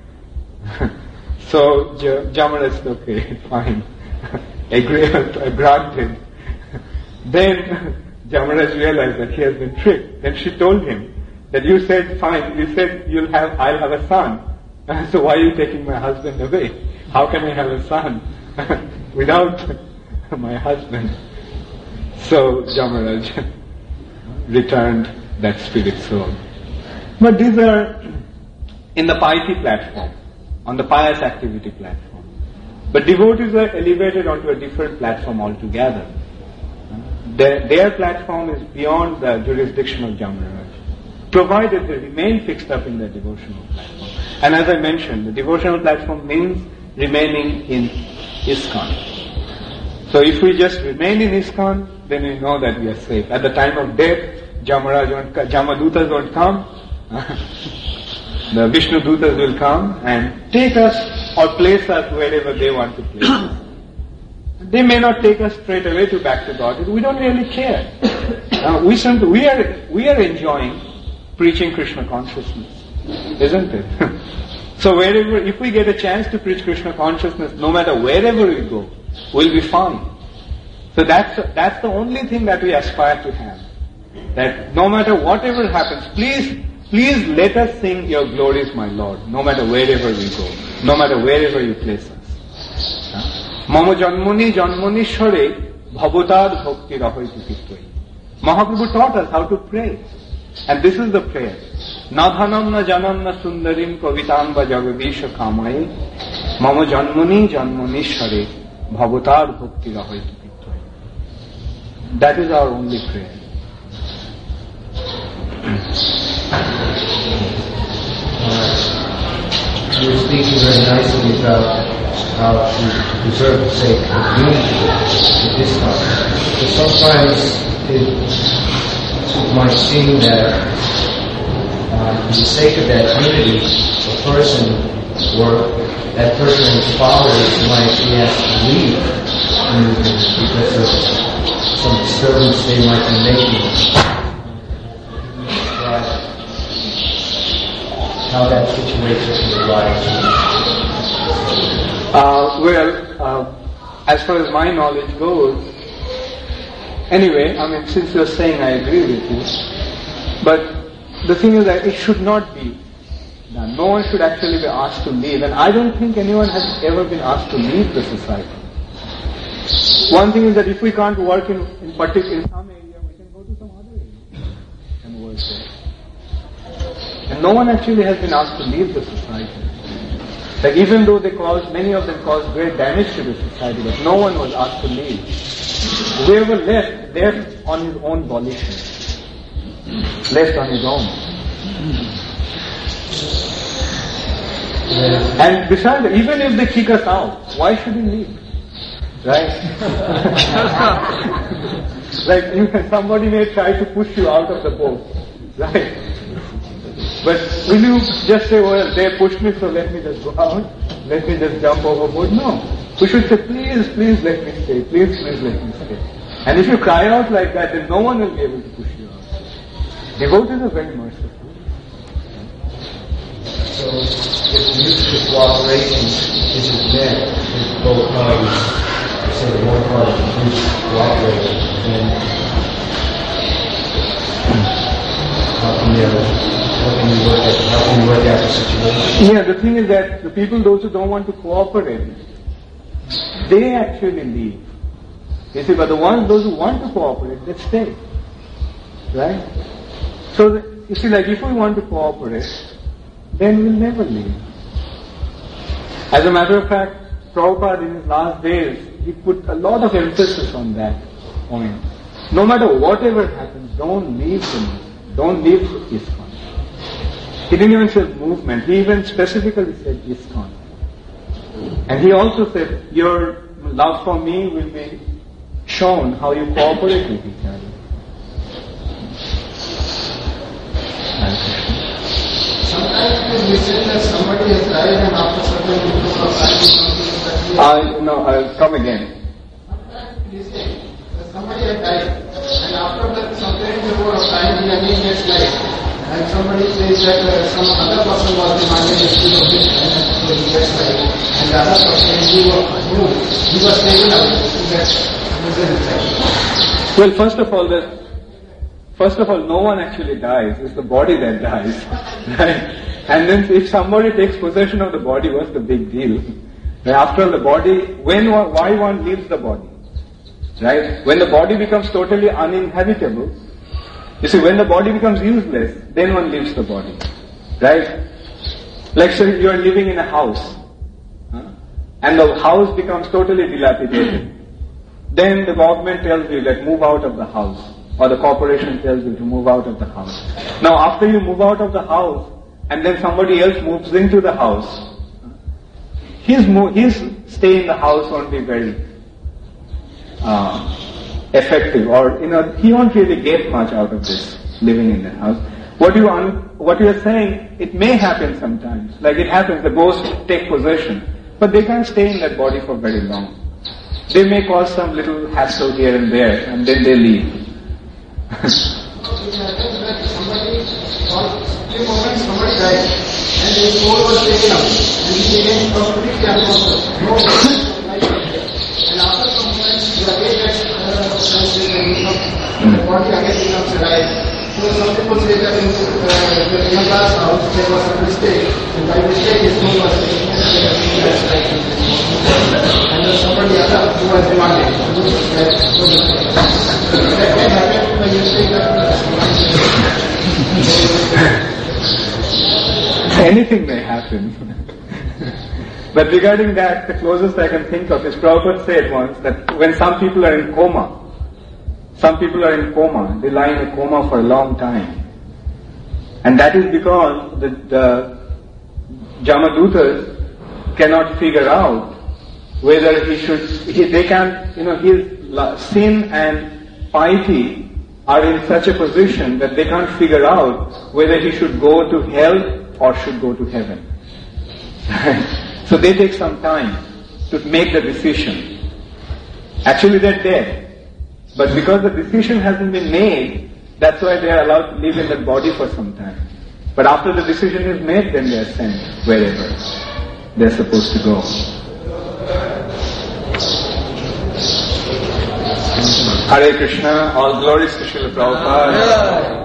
So J- Jamaraj said, okay, fine. Agree, granted. Then Jamaraj realized that he has been tricked. Then she told him that you said, fine, you said you'll have, I'll have a son. So why are you taking my husband away? How can I have a son without my husband? So Jamaraj returned that spirit soul. But these are in the piety platform, on the pious activity platform. But devotees are elevated onto a different platform altogether. Their, their platform is beyond the jurisdiction of Jamaraj, provided they remain fixed up in their devotional platform. And as I mentioned, the devotional platform means remaining in ISKCON. So if we just remain in ISKCON, then we know that we are safe. At the time of death, Jamaraj won't, Jamadutas won't come. The Vishnu Dutas will come and take us or place us wherever they want to place us. They may not take us straight away to back to God. We don't really care. Uh, we, we are we are enjoying preaching Krishna consciousness, isn't it? So wherever, if we get a chance to preach Krishna consciousness, no matter wherever we go, we'll be fine. So that's that's the only thing that we aspire to have. That no matter whatever happens, please please let us sing your glories, my Lord. No matter wherever we go, no matter wherever you place us. Mama janmoni janmonishore bhavotad bhakti rahaitu kittoi. Mahaprabhu taught us how to pray. And this is the prayer. Nadhanam na janam na sundarim kavitam va jagadisha kamai. Mama janmoni janmonishore bhavotad bhakti rahaitu kittoi. That is our only prayer.
You were speaking very nicely about how to preserve the sake of unity with this time. But sometimes it might seem that uh, for the sake of that unity, a person or that person's followers might be asked to leave because of some disturbance they might be making. How that situation can arise.
Uh, well, uh, as far as my knowledge goes, anyway, I mean, since you're saying I agree with you, but the thing is that it should not be done. No one should actually be asked to leave, and I don't think anyone has ever been asked to leave the society. One thing is that if we can't work in, in particular in some area, we can go to some other area and work there. And no one actually has been asked to leave the society. Like even though they caused, many of them caused great damage to the society, but no one was asked to leave. Whoever left, left on his own volition. Left on his own. Yeah. And besides, even if they kick us out, why should we leave? Right? Like you, somebody may try to push you out of the boat. Right? But will you just say, well, they pushed me, so let me just go out, let me just jump overboard? No. We should say, please, please let me stay, please, please let me stay. And if you cry out like that, then no one will be able to push you out. Devotees are very merciful.
So, if mutual cooperation isn't met, if both parties, say one party is cooperating, then how can you, how can you work out, how can you work out the situation?
Yeah, the thing is that the people, those who don't want to cooperate, they actually leave. You see, but the ones, those who want to cooperate, they stay. Right? So, the, you see, like if we want to cooperate, then we'll never leave. As a matter of fact, Prabhupada in his last days, he put a lot of emphasis on that point. No matter whatever happens, don't leave the movement. Don't leave ISKCON. He didn't even say movement. He even specifically said ISKCON. And he also said, your love for me will be shown how you cooperate with each other.
Sometimes we say that somebody has died and after certain people of time something that we
I no, I'll come again.
Sometimes we say that somebody has died and after that some period of time he again gets life. And somebody says that uh, some other person was demanding his food of his and so he gets life. And the other person who was moved, he was taken away, he gets
Well, first of all, the, first of all, no one actually dies. It's the body that dies, right? And then, if somebody takes possession of the body, what's the big deal? After all, the body, when, why one leaves the body, right? When the body becomes totally uninhabitable, you see, when the body becomes useless, then one leaves the body, right? Like, say, you are living in a house, huh? And the house becomes totally dilapidated. Then the government tells you that move out of the house, or the corporation tells you to move out of the house. Now after you move out of the house, and then somebody else moves into the house, his, mo- his stay in the house won't be very uh, effective, or you know, he won't really get much out of this living in the house. What you un- what you are saying, it may happen sometimes, like it happens, the ghosts take possession, but they can't stay in that body for very long. They may cause some little hassle here and there, and then they leave.
somebody, few moments somebody died, and his soul was taken up, and he became completely unconscious. No life was there. And after some moments, he again gets conscious and the body again becomes alive. So some people say that in uh, the Yamala's house there was a mistake, and by mistake his soul was taken and again gets life. And then somebody other who was demanded, who was that can happen when you say that.
Anything may happen. But regarding that, the closest I can think of is Prabhupada said once that when some people are in coma, some people are in coma, they lie in a coma for a long time. And that is because the, the Jamadutas cannot figure out whether he should, he, they can, you know, his sin and piety are in such a position that they can't figure out whether he should go to hell or should go to heaven. So they take some time to make the decision. Actually they're dead. But because the decision hasn't been made, that's why they are allowed to live in that body for some time. But after the decision is made, then they are sent wherever they're supposed to go. Hare Krishna, all glories to Srila Prabhupada.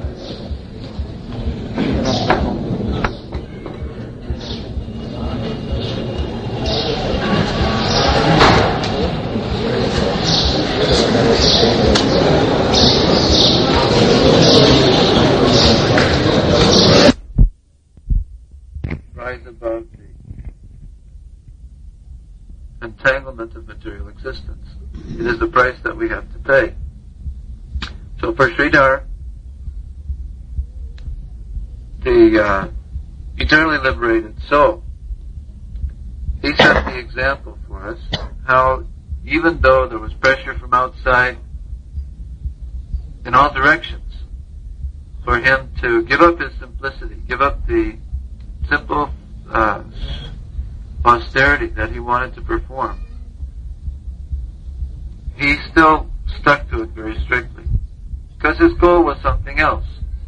Rise above the entanglement of material existence. It is the price that we have to pay. So for Sridhar, the uh, eternally liberated soul, he set the example for us how even though there was pressure from outside in all directions for him to give up his simplicity, give up the simple uh, austerity that he wanted to perform, he still stuck to it very strictly, because his goal was something else.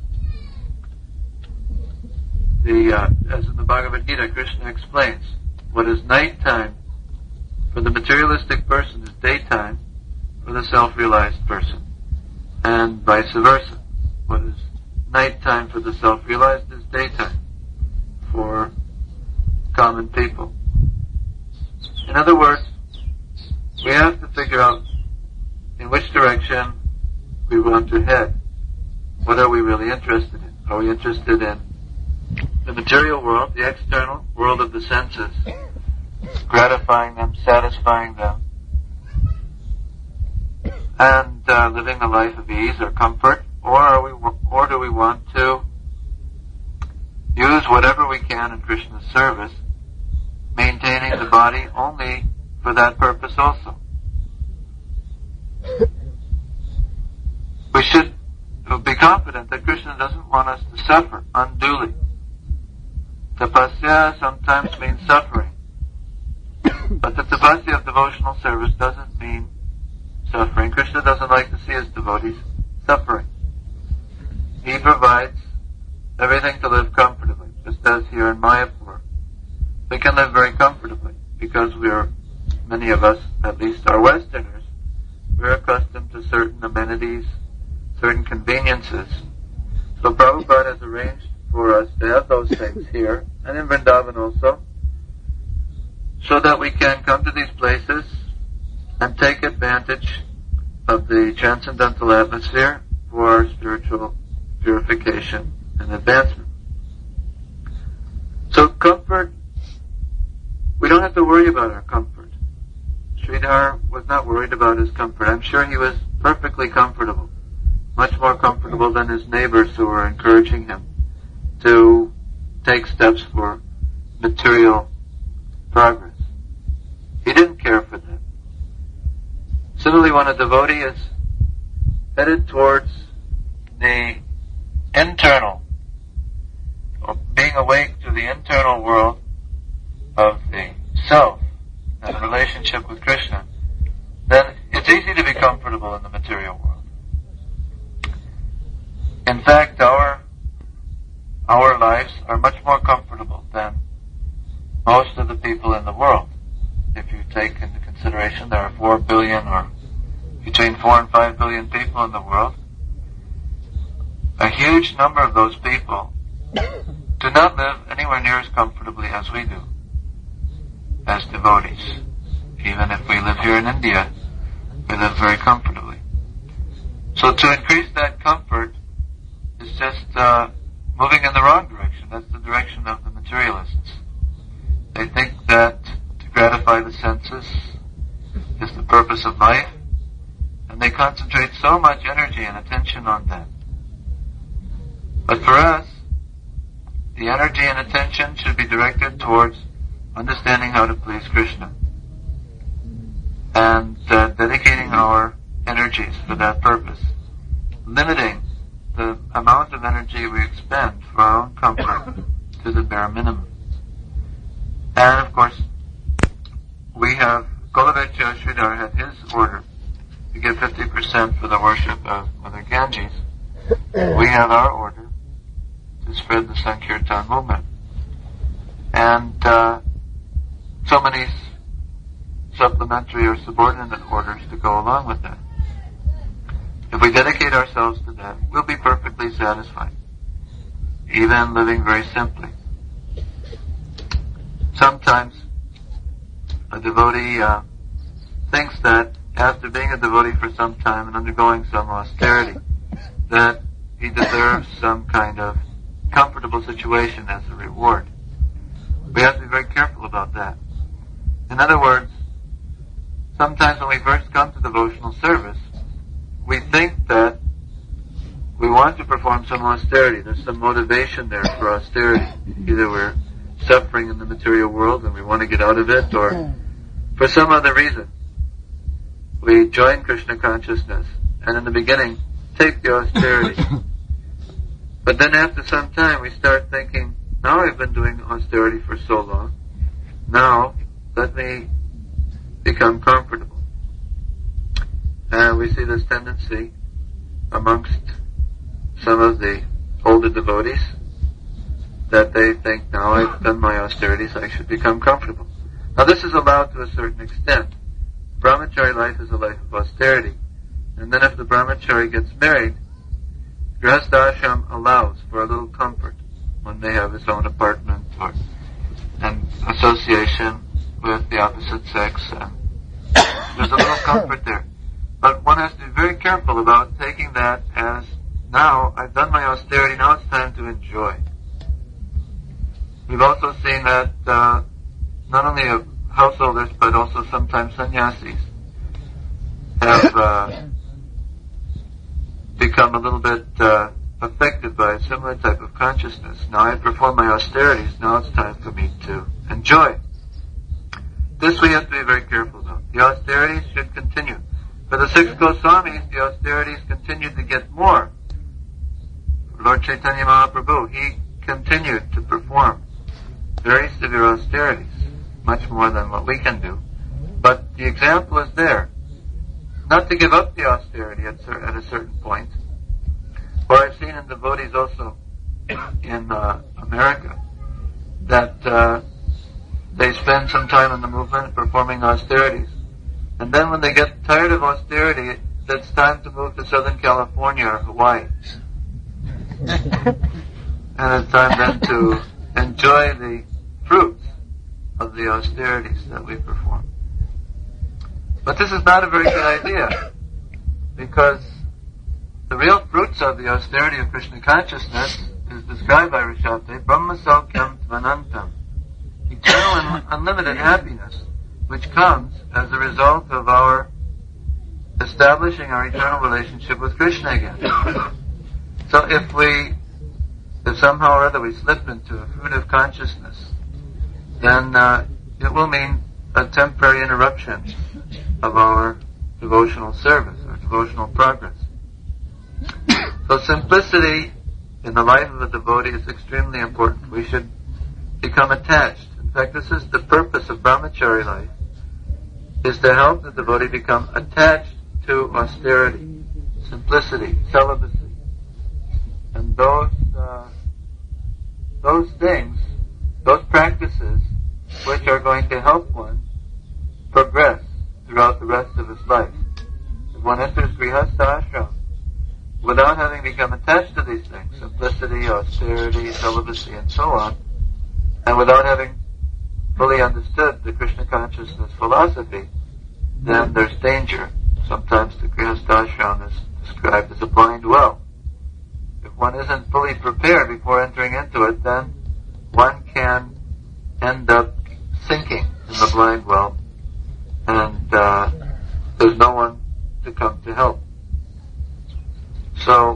The uh, as in the Bhagavad Gita, Krishna explains, what is nighttime for the materialistic person is daytime for the self-realized person, and vice versa. What is nighttime for the self-realized is daytime for common people. In other words, we have to figure out in which direction we want to head. What are we really interested in? Are we interested in the material world, the external world of the senses, gratifying them, satisfying them, and uh, living a life of ease or comfort, or are we, or do we want to use whatever we can in Krishna's service, maintaining the body only for that purpose also? We should be confident that Krishna doesn't want us to suffer unduly. Tapasya sometimes means suffering, but the tapasya of devotional service doesn't mean suffering. Krishna doesn't like to see his devotees suffering. He provides everything to live comfortably, just as here in Mayapur. We can live very comfortably because we're, many of us at least, are Westerners. We're accustomed to certain amenities, certain conveniences. So Prabhupada has arranged for us to have those things here, and in Vrindavan also, so that we can come to these places and take advantage of the transcendental atmosphere for our spiritual purification and advancement. So comfort, we don't have to worry about our comfort. Sridhar was not worried about his comfort. I'm sure he was perfectly comfortable, much more comfortable than his neighbors who were encouraging him to take steps for material progress. He didn't care for that. Similarly, when a devotee is headed towards the internal, or being awake to the internal world of the self and relationship with Krishna, then it's easy to be comfortable in the material world. In fact, our our lives are much more comfortable than most of the people in the world. If you take into consideration there are four billion or between four and five billion people in the world, a huge number of those people do not live anywhere near as comfortably as we do as devotees. Even if we live here in India, we live very comfortably. So to increase that comfort is just uh, moving in the wrong direction. That's the direction of the materialists. They think that to gratify the senses is the purpose of life, and they concentrate so much energy and attention on that. But for us, the energy and attention should be directed towards understanding how to please Krishna and uh, dedicating our energies for that purpose, limiting the amount of energy we expend for our own comfort to the bare minimum. And of course, we have, Golovecha Sridhar had his order to give fifty percent for the worship of Mother Ganges. We have our order to spread the Sankirtan movement. And uh, so many supplementary or subordinate orders to go along with that. If we dedicate ourselves to that, we'll be perfectly satisfied, even living very simply. Sometimes a devotee uh, thinks that after being a devotee for some time and undergoing some austerity, that he deserves some kind of comfortable situation as a reward. We have to be very careful about that. In other words, sometimes when we first come to devotional service, we think that we want to perform some austerity. There's some motivation there for austerity. Either we're suffering in the material world and we want to get out of it, or for some other reason. We join Krishna consciousness and in the beginning take the austerity. But then after some time we start thinking, now I've been doing austerity for so long, now let me become comfortable. And we see this tendency amongst some of the older devotees that they think, now I've done my austerities, I should become comfortable. Now this is allowed to a certain extent. Brahmachari life is a life of austerity. And then if the brahmachari gets married, Grihastha ashram allows for a little comfort when they have his own apartment or an association with the opposite sex. Uh, there's a little comfort there. But one has to be very careful about taking that as, now I've done my austerity, now it's time to enjoy. We've also seen that uh, not only of householders, but also sometimes sannyasis have uh, become a little bit uh, affected by a similar type of consciousness. Now I perform my austerities, now it's time for me to enjoy. This we have to be very careful about. The austerities should continue. For the six Goswamis, the austerities continued to get more. For Lord Chaitanya Mahaprabhu, he continued to perform very severe austerities, much more than what we can do. But the example is there. Not to give up the austerity at, at a certain point. Or I've seen in devotees also in uh, America that uh, they spend some time in the movement performing austerities. And then when they get tired of austerity, it's time to move to Southern California or Hawaii. And it's time then to enjoy the fruits of the austerities that we perform. But this is not a very good idea, because the real fruits of the austerity of Krishna consciousness is described by Rishabdev, Brahma Saukyam Tvanantam, eternal and unlimited happiness, which comes as a result of our establishing our eternal relationship with Krishna again. So if we, if somehow or other we slip into a fruitive consciousness, then uh, it will mean a temporary interruption of our devotional service, our devotional progress. So simplicity in the life of a devotee is extremely important. We should become attached. In fact, this is the purpose of brahmachari life, is to help the devotee become attached to austerity, simplicity, celibacy. And those, uh, those things, those practices, which are going to help one progress throughout the rest of his life. If one enters Grihastha ashram without having become attached to these things, simplicity, austerity, celibacy, and so on, and without having fully understood the Krishna consciousness philosophy, then there's danger. Sometimes the Grihastha ashram is described as a blind well. If one isn't fully prepared before entering into it, then one can end up sinking in the blind well, and uh, there's no one to come to help. So,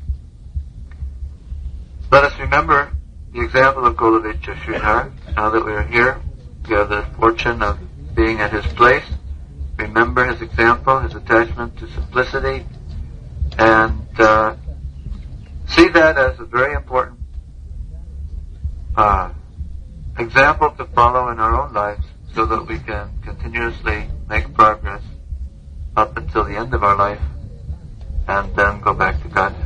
let us remember the example of Golovicha Sridhar. Now that we are here, we have the fortune of being at his place. Remember his example, his attachment to simplicity, and uh, see that as a very important uh, example to follow in our own lives, so that we can continuously make progress up until the end of our life, and then go back to Godhead.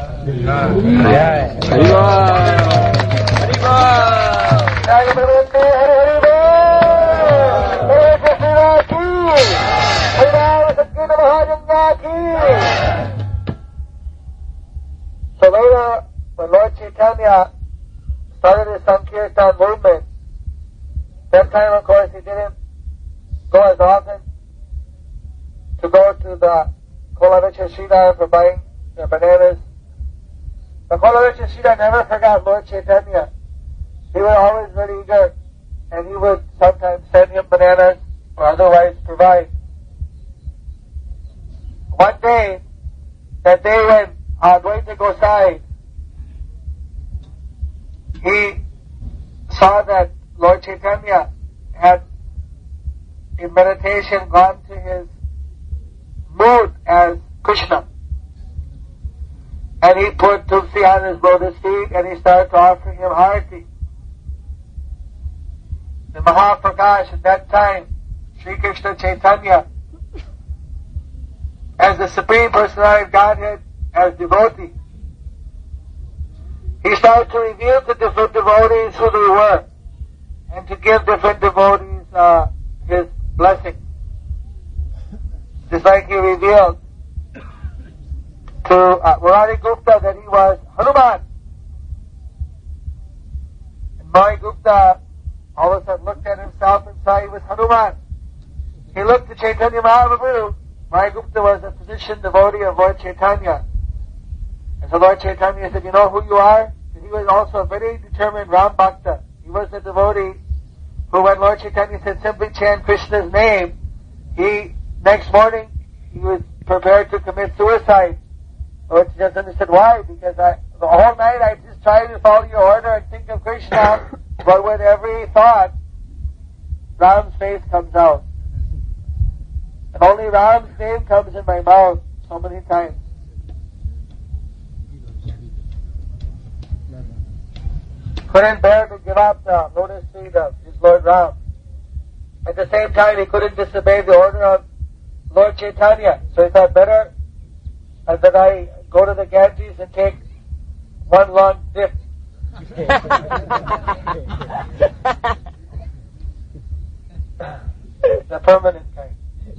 So later, when Lord Chaitanya started his Sankirtan movement, that time, of course, he didn't go as often to go to the Kolavicha Sridhar for buying the bananas. The Kolavicha Sridhar never forgot Lord Chaitanya. He was always very eager, and he would sometimes send him bananas or otherwise provide. One day, that day when uh, going to Gosai, he saw that Lord Chaitanya had, in meditation, gone to his mood as Krishna. And he put Tulsi on his lotus feet and he started to offer him Harati. The Mahaprakash at that time, Sri Krishna Chaitanya,
the Supreme Personality of Godhead as devotee. He started to reveal to different devotees who they were and to give different devotees uh, his blessing. Just like he revealed to uh, Murari Gupta that he was Hanuman. And Murari Gupta all of a sudden looked at himself and saw he was Hanuman. He looked to Chaitanya Mahaprabhu. Murari Gupta was a physician devotee of Lord Chaitanya. And so Lord Chaitanya said, you know who you are? And he was also a very determined Ram Bhakta. He was a devotee who, when Lord Chaitanya said simply chant Krishna's name, he, next morning, he was prepared to commit suicide. Lord Chaitanya said, why? Because I, the whole night I just tried to follow your order and think of Krishna, but with every thought, Ram's face comes out. And only Ram's name comes in my mouth so many times. Couldn't bear to give up the lotus feet of his Lord Ram. At the same time, he couldn't disobey the order of Lord Chaitanya. So he thought, better uh, that I go to the Ganges and take one long dip. The permanent kind.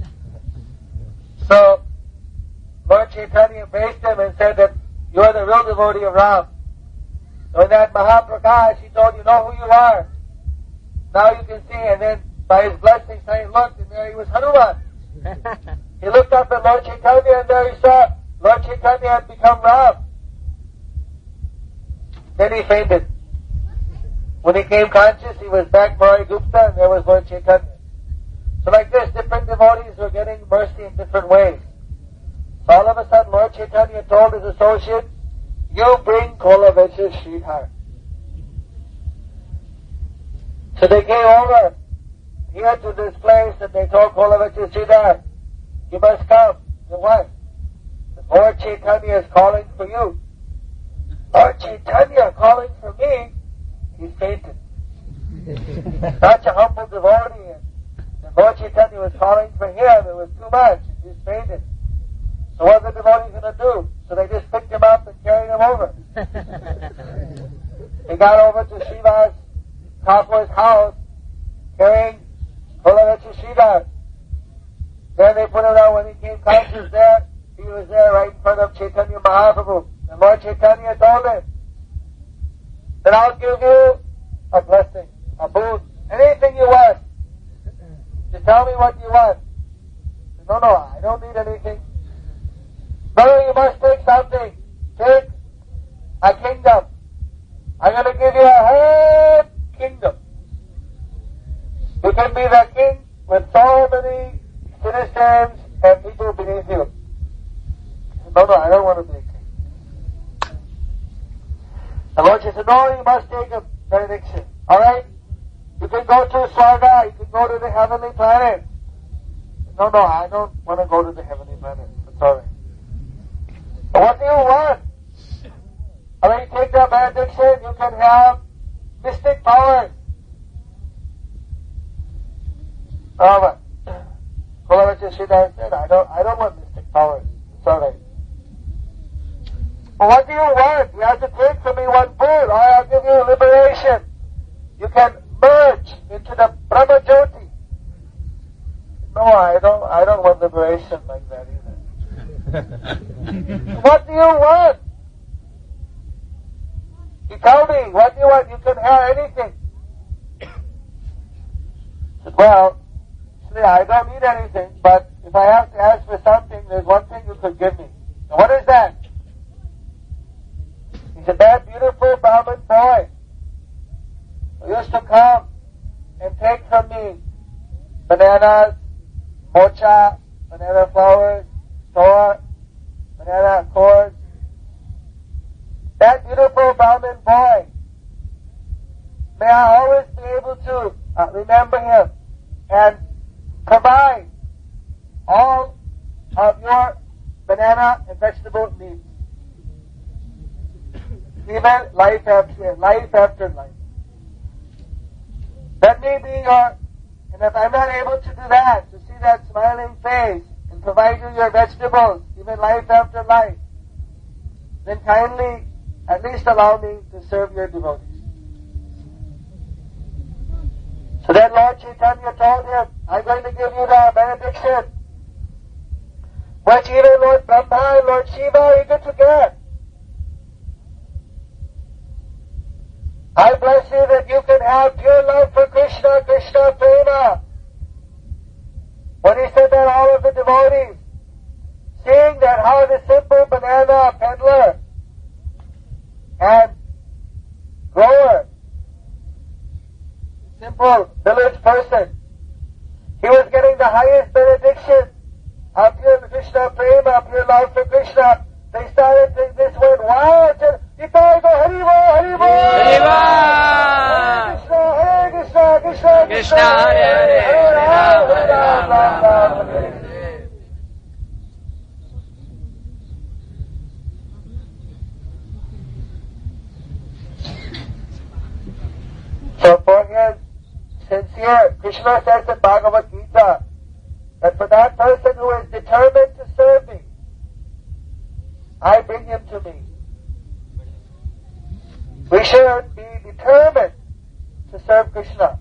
So, Lord Chaitanya embraced him and said that you are the real devotee of Ram. So in that Mahaprakash, he told you know who you are. Now you can see, and then by his blessings, he looked, and there he was Hanuman. He looked up at Lord Chaitanya, and there he saw Lord Chaitanya had become Ram. Then he fainted. When he came conscious, he was back Murari Gupta, and there was Lord Chaitanya. So like this, different devotees were getting mercy in different ways. So all of a sudden, Lord Chaitanya told his associates, you bring Kolavech's Sridhar. So they came over here to this place and they told Kolavech's Sridhar, you must come. You what? Lord Chaitanya is calling for you. Lord Chaitanya calling for me? He fainted. Such a humble devotee. And Lord Chaitanya was calling for him. It was too much. He just fainted. So what are the devotees going to do? So they just picked him up and carried him over. They got over to Shiva's Thakur's house, carrying Kolavech's Sridhar. Then they put it on when he came conscious there. He was there right in front of Chaitanya Mahaprabhu. And Lord Chaitanya told him that I'll give you a blessing, a boon, anything you want. Just tell me what you want. Said, no, no, I don't need anything. No, you must take something. Take a kingdom. I'm going to give you a whole kingdom. You can be the king with so many citizens and people beneath you. No, no, I don't want to be a king. The Lord said, no, you must take a benediction. Alright? You can go to Swarga, you can go to the heavenly planet. No, no, I don't want to go to the heavenly planet. That's alright. But what do you want? Alright, take that benediction, you can have mystic powers. Oh, but Kolavech's Sridhar said, I don't, I don't want mystic powers. It's alright. Well, what do you want? You have to take from me one boon, or I'll give you liberation. You can merge into the Brahma Jyoti. No, I don't, I don't want liberation like that either. What do you want? You tell me, what do you want? You can have anything. Said, well, see, I don't need anything, but if I have to ask for something, there's one thing you could give me. Now, what is that? He said, that beautiful Brahmin boy who used to come and take from me bananas, mocha, banana flowers, sour, banana cords. That beautiful Brahmin boy, may I always be able to uh, remember him and provide all of your banana and vegetable needs. Even life after life after life. Let me be your, and if I'm not able to do that, to see that smiling face and provide you your vegetables, even life after life, then kindly at least allow me to serve your devotees. So then Lord Chaitanya told him, I'm going to give you the benediction, which even Lord Brahma and Lord Shiva are eager to get. I bless you that you can have pure love for Krishna, Krishna Prema. When he said that, all of the devotees, seeing that how the simple banana peddler and grower, simple village person, he was getting the highest benediction of pure Krishna Prema, pure love for Krishna. They started to, this went, wow, you guys go, Haribo, Haribo!
Haribo!
Hare Krishna, Krishna, Krishna,
Krishna, Hare Hare,
Hare Ram,
Hare Ram, Ram Ram, Hare
Hare. So for his sincere, Krishna says in Bhagavad Gita, that for that person who is determined to serve me, I bring him to me. We should be determined to serve Krishna.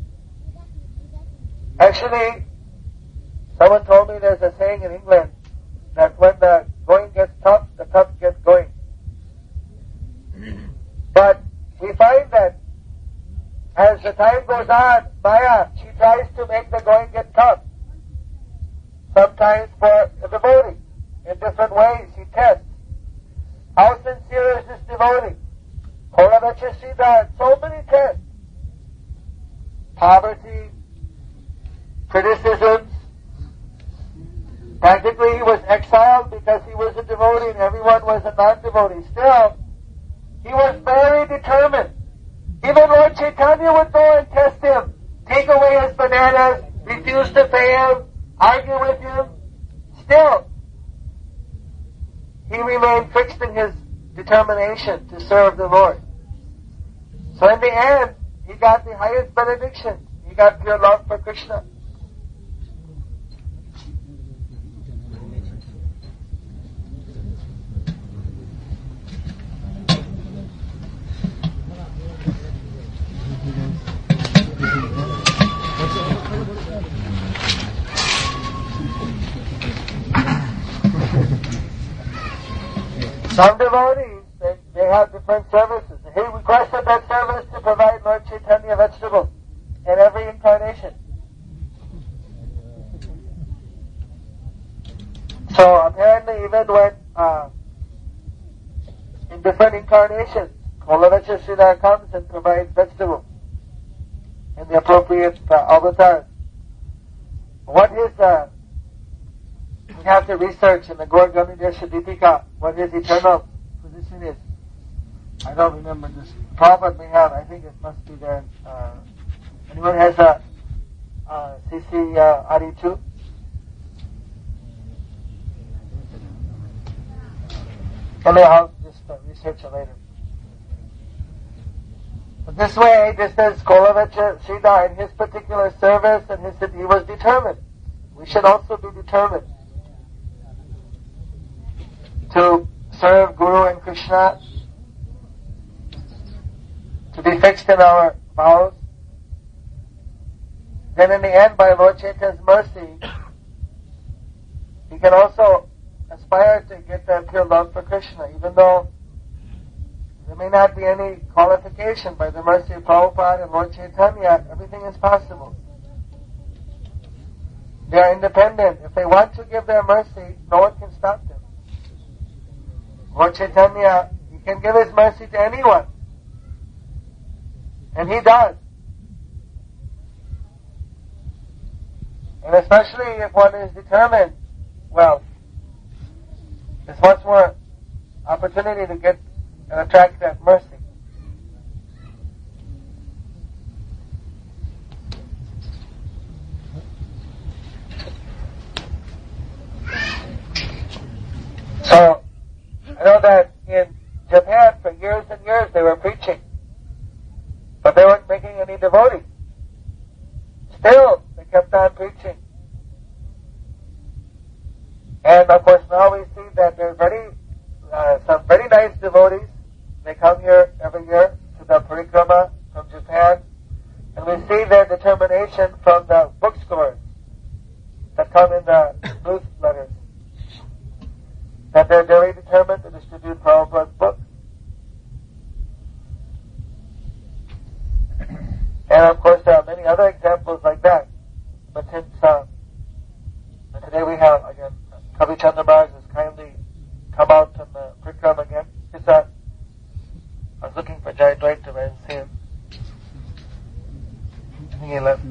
Actually, someone told me there's a saying in England that when the going gets tough, the tough gets going. But we find that as the time goes on, Maya, she tries to make the going get tough. Sometimes for a devotee. In different ways, she tests. How sincere is this devotee? Koravachya Siddha, so many tests. Poverty, criticisms. Practically he was exiled because he was a devotee and everyone was a non-devotee. Still, he was very determined. Even Lord Chaitanya would go and test him, take away his bananas, refuse to pay him, argue with him. Still, he remained fixed in his determination to serve the Lord. So in the end, he got the highest benediction. He got pure love for Krishna. Some devotees, they, they have different services. He requested that service to provide Lord Chaitanya vegetables in every incarnation. So apparently even when, uh, in different incarnations, Kolavachya Sridhar comes and provides vegetables in the appropriate uh, avatars. What is uh, we have to research in the Gaur Ganodesha Deepika what his eternal position is. I don't remember this. Prabhupada may have, I think it must be there. Uh, anyone has a uh, C C uh, R E two? Okay, I'll just uh, research it later. But this way, this is Kolavachya Sridhar in his particular service, and his, he was determined. We should also be determined to serve Guru and Krishna, to be fixed in our vows. Then in the end, by Lord Chaitanya's mercy, he can also aspire to get that pure love for Krishna, even though there may not be any qualification. By the mercy of Prabhupada and Lord Chaitanya, everything is possible. They are independent. If they want to give their mercy, no one can stop them. Lord Chaitanya, he can give his mercy to anyone. And he does. And especially if one is determined, well, there's much more opportunity to get and attract that mercy. So, I know that in Japan for years and years they were preaching, but they weren't making any devotees. Still, they kept on preaching. And of course now we see that there are very, uh, some very nice devotees. They come here every year to the parikrama from Japan. And we see their determination from the bookstores that come in the newsletters. That they're very determined to distribute Prabhupada's book. And of course there are many other examples like that. But since uh, today we have, again, Kavi Chandra Maharaj has kindly come out on the parikrama again. He's, uh, I was looking for Jai Dwaita, but I didn't see him. I think he left.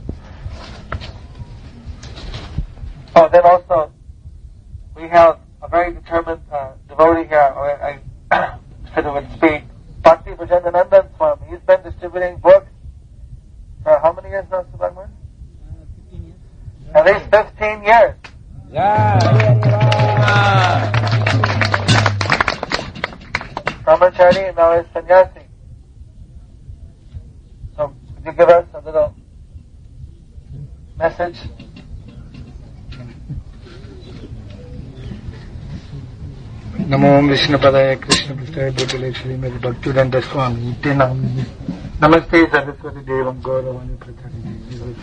Oh, then also, we have a very determined uh, devotee here, or I, I said it would speak, Bhakti Prajananandan Swami. He's been distributing books for how many years now, Subhagman?
Uh, fifteen years.
At least fifteen years.
Yeah.
Brahmachari and now is sannyasi. So, could you give us a little message?
Namo Vishnu Padaya Krishna Prasthaya Bhutale Srimati Bhaktivedanta Swami Iti Namani Namaste Saraswati Devam Gauravani Pratari.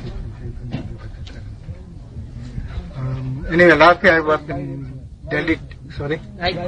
Um, anyway, last year I was in Delhi, sorry?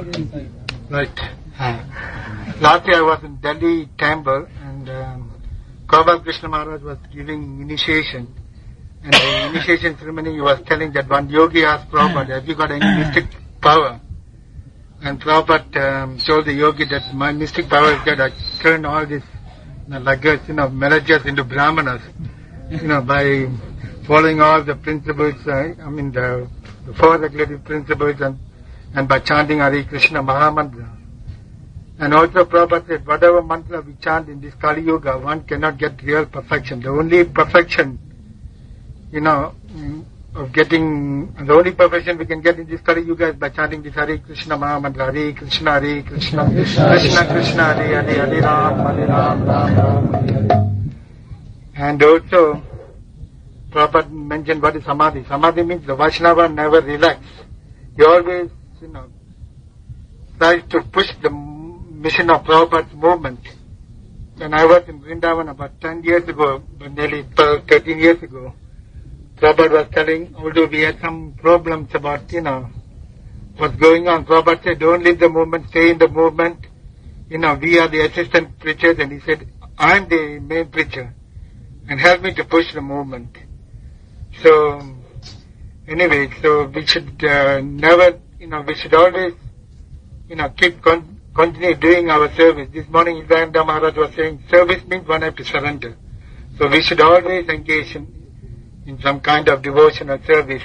Right. Uh, last year I was in Delhi temple and um, Gopal Krishna Maharaj was giving initiation. And the initiation ceremony he was telling that one yogi asked Prabhupada, have you got any mystic power? And Prabhupada um, told the yogi that my mystic power is that I turn all these you know, laggas, you know, Malajas into Brahmanas, you know, by following all the principles, uh, I mean the, the four regulative principles and, and by chanting Hare Krishna Mahamantra. And also Prabhupada said, whatever mantra we chant in this Kali Yuga, one cannot get real perfection. The only perfection, you know, of getting, the only perfection we can get in this Kali Yuga is by chanting this Hare Krishna Mahamantra, Hare Krishna, Hare Krishna, Krishna Krishna, Krishna Hare Hare, Hare Ram, Hare Ram, Ram Ram, Hare Hare. And also, Prabhupada mentioned what is Samadhi. Samadhi means the Vaishnava never relax. He always, you know, tries to push the mission of Prabhupada's movement. When I was in Vrindavan about ten years ago, nearly thirteen years ago, Prabhupada was telling, although we had some problems about, you know, what's going on, Prabhupada said, don't leave the movement, stay in the movement. You know, we are the assistant preachers, and he said, I'm the main preacher, and help me to push the movement. So, anyway, so we should uh, never, you know, we should always, you know, keep con- continue doing our service. This morning, Idayananda Maharaj was saying, service means one has to surrender. So we should always engage in, in some kind of devotional service.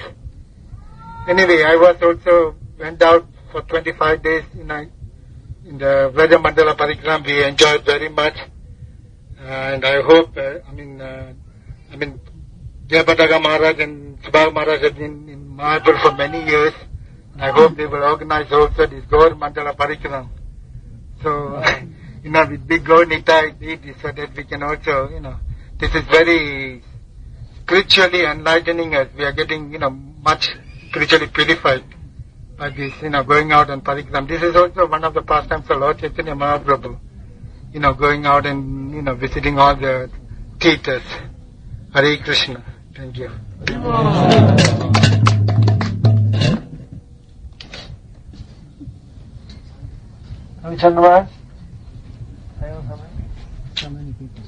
Anyway, I was also went out for twenty-five days, you know, in the Vraja Mandala Parikram. We enjoyed very much, uh, and I hope, uh, I mean, uh, I mean, Jayapataka Maharaj and Subhaga Maharaj have been in Mayapur for many years. And I hope they will organize also this Gaur Mandala Parikram. So, you know, with big Gaur Nitai deities, so that we can also, you know, this is very spiritually enlightening us. We are getting, you know, much spiritually purified by this, you know, going out on Parikram. This is also one of the pastimes of Lord Chaitanya Mahaprabhu, you know, going out and, you know, visiting all the theatres. Hare Krishna. Thank you.
Kavi Chandra Maharaj?
So many people.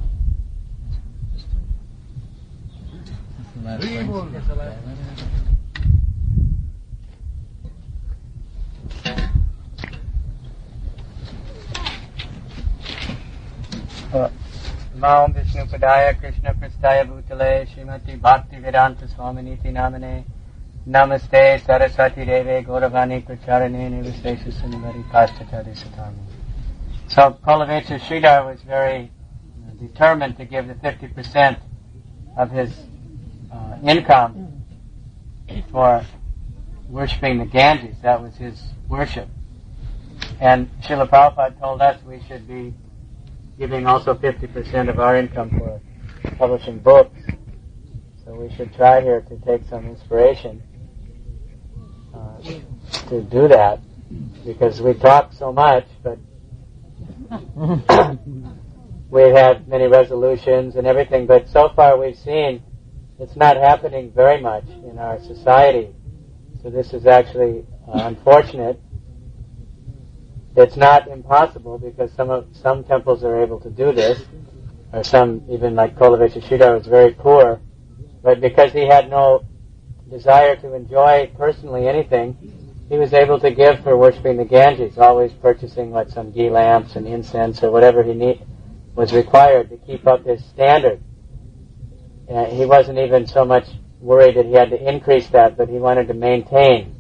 Uh,
Namo Vishnu Padaya Krishna Prasthaya Bhutale Srimati Bhakti Vedanta Swaminiti Namane Namaste Saraswati Deve Gauravani Pracharane Nivasesha Sunivadi Pastatari Satami. So Kulavechar Sridhar was very uh, determined to give the fifty percent of his uh, income for worshipping the Ganges. That was his worship. And Srila Prabhupada told us we should be giving also fifty percent of our income for publishing books. So we should try here to take some inspiration uh, to do that, because we talk so much, but we've had many resolutions and everything, but so far we've seen it's not happening very much in our society. So this is actually uh, unfortunate. It's not impossible, because some of some temples are able to do this, or some, even like Kolavecha Sridhar, was very poor, but because he had no desire to enjoy personally anything, he was able to give for worshipping the Ganges, always purchasing like some ghee lamps and incense or whatever he need, was required to keep up his standard. Uh, he wasn't even so much worried that he had to increase that, but he wanted to maintain.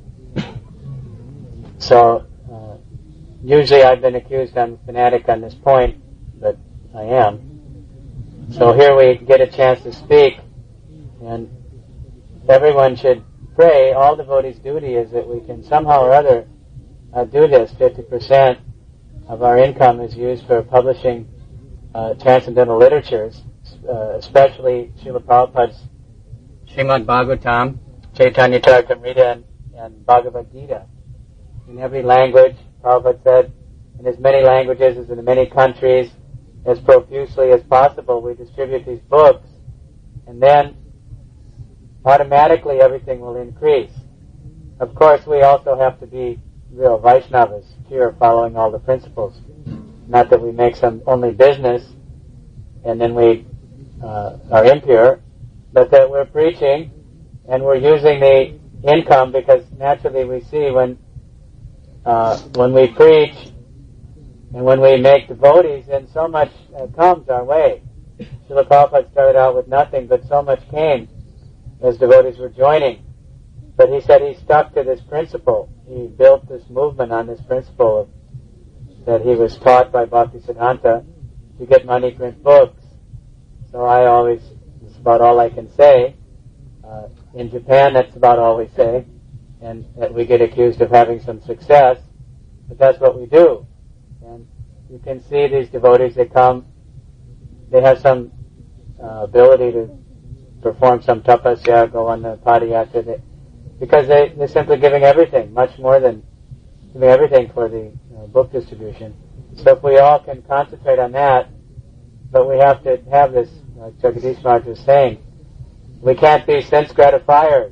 So, uh, usually I've been accused I'm a fanatic on this point, but I am. So here we get a chance to speak, and everyone should pray. All devotees' duty is that we can somehow or other uh, do this. fifty percent of our income is used for publishing uh, transcendental literatures, uh, especially Srila Prabhupada's Srimad Bhagavatam, Chaitanya Charitamrita, and, and Bhagavad Gita. In every language, Prabhupada said, in as many languages as in many countries, as profusely as possible, we distribute these books, and then automatically everything will increase. Of course, we also have to be real Vaishnavas, pure, following all the principles. Not that we make some only business and then we uh, are impure, but that we're preaching and we're using the income, because naturally we see when uh, when we preach and when we make devotees, then so much uh, comes our way. Srila Prabhupada started out with nothing, but so much came as devotees were joining. But he said he stuck to this principle. He built this movement on this principle of, that he was taught by Bhaktisiddhanta to get money, print books. So I always, it's about all I can say. Uh, in Japan, that's about all we say. And that we get accused of having some success. But that's what we do. And you can see these devotees, they come, they have some uh, ability to perform some tapasya, go on the padayatra, they, because they, they're simply giving everything, much more than giving everything for the uh, book distribution. So if we all can concentrate on that, but we have to have this, like Jagadish Maharaj was saying, we can't be sense gratifiers.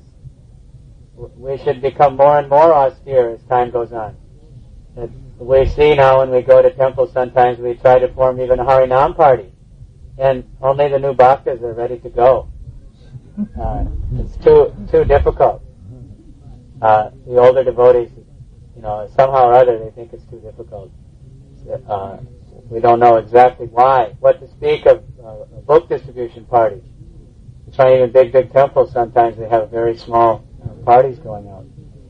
We should become more and more austere as time goes on. That we see now when we go to temples, sometimes we try to form even a Harinam party, and only the new bhaktas are ready to go. Uh, it's too too difficult. Uh, the older devotees, you know, somehow or other they think it's too difficult. Uh, we don't know exactly why. What to speak of uh, a book distribution party. You try even big, big temples, sometimes they have very small uh, parties going on.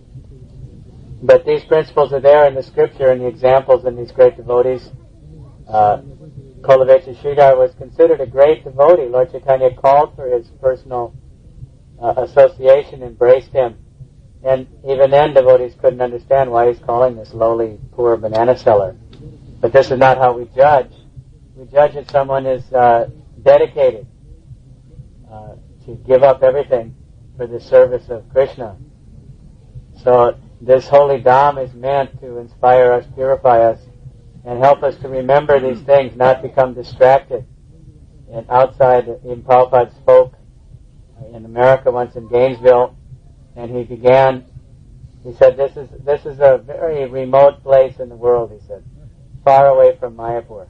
But these principles are there in the scripture and the examples in these great devotees. Uh, Kolavecha Sridhar was considered a great devotee. Lord Chaitanya called for his personal uh, association, embraced him. And even then, devotees couldn't understand why he's calling this lowly, poor banana seller. But this is not how we judge. We judge that someone is uh, dedicated uh, to give up everything for the service of Krishna. So this holy Dham is meant to inspire us, purify us, and help us to remember these things, not become distracted. And outside, in Prabhupada spoke in America once in Gainesville, and he began, he said, this is this is a very remote place in the world, he said, far away from Mayapur.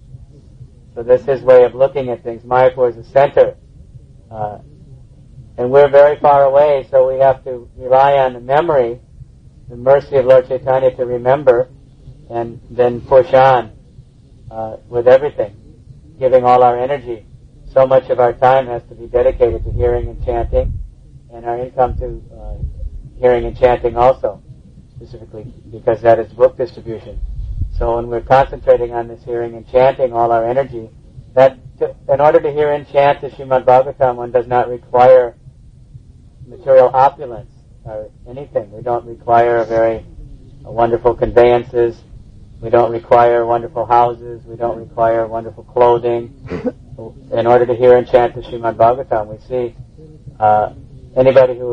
So this is his way of looking at things. Mayapur is the center. Uh, and we're very far away, so we have to rely on the memory, the mercy of Lord Chaitanya to remember, and then push on uh, with everything, giving all our energy. So much of our time has to be dedicated to hearing and chanting, and our income to uh, hearing and chanting also, specifically because that is book distribution. So when we're concentrating on this hearing and chanting, all our energy, that to, in order to hear and chant the Srimad Bhagavatam, one does not require material opulence or anything. We don't require a very uh, wonderful conveyances. We don't require wonderful houses. We don't require wonderful clothing. In order to hear and chant the Srimad Bhagavatam, we see uh, anybody who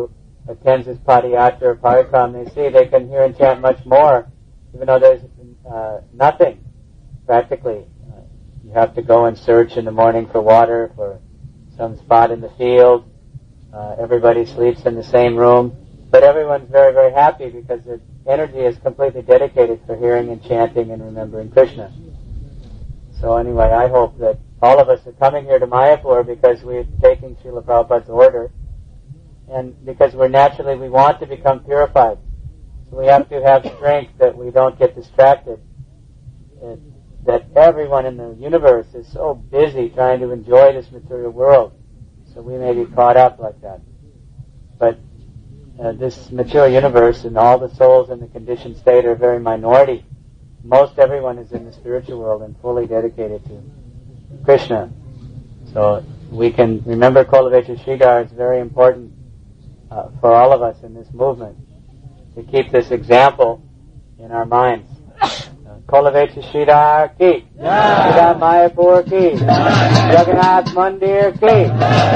attends this padayatra or parikram, they see they can hear and chant much more, even though there's uh, nothing, practically. Uh, you have to go and search in the morning for water, for some spot in the field. Uh, everybody sleeps in the same room. But everyone's very, very happy because the energy is completely dedicated for hearing and chanting and remembering Krishna. So anyway, I hope that all of us are coming here to Mayapur because we're taking Srila Prabhupada's order, and because we're naturally, we want to become purified. So we have to have strength that we don't get distracted. It, that everyone in the universe is so busy trying to enjoy this material world, so we may be caught up like that. But uh, this material universe and all the souls in the conditioned state are very minority. Most everyone is in the spiritual world and fully dedicated to Krishna. So we can remember Kolavecha Sridhar is very important uh, for all of us in this movement to keep this example in our minds. Kolavecha Sridhar ki, Sridhar Mayapur ki, Jagannath Mandir ki.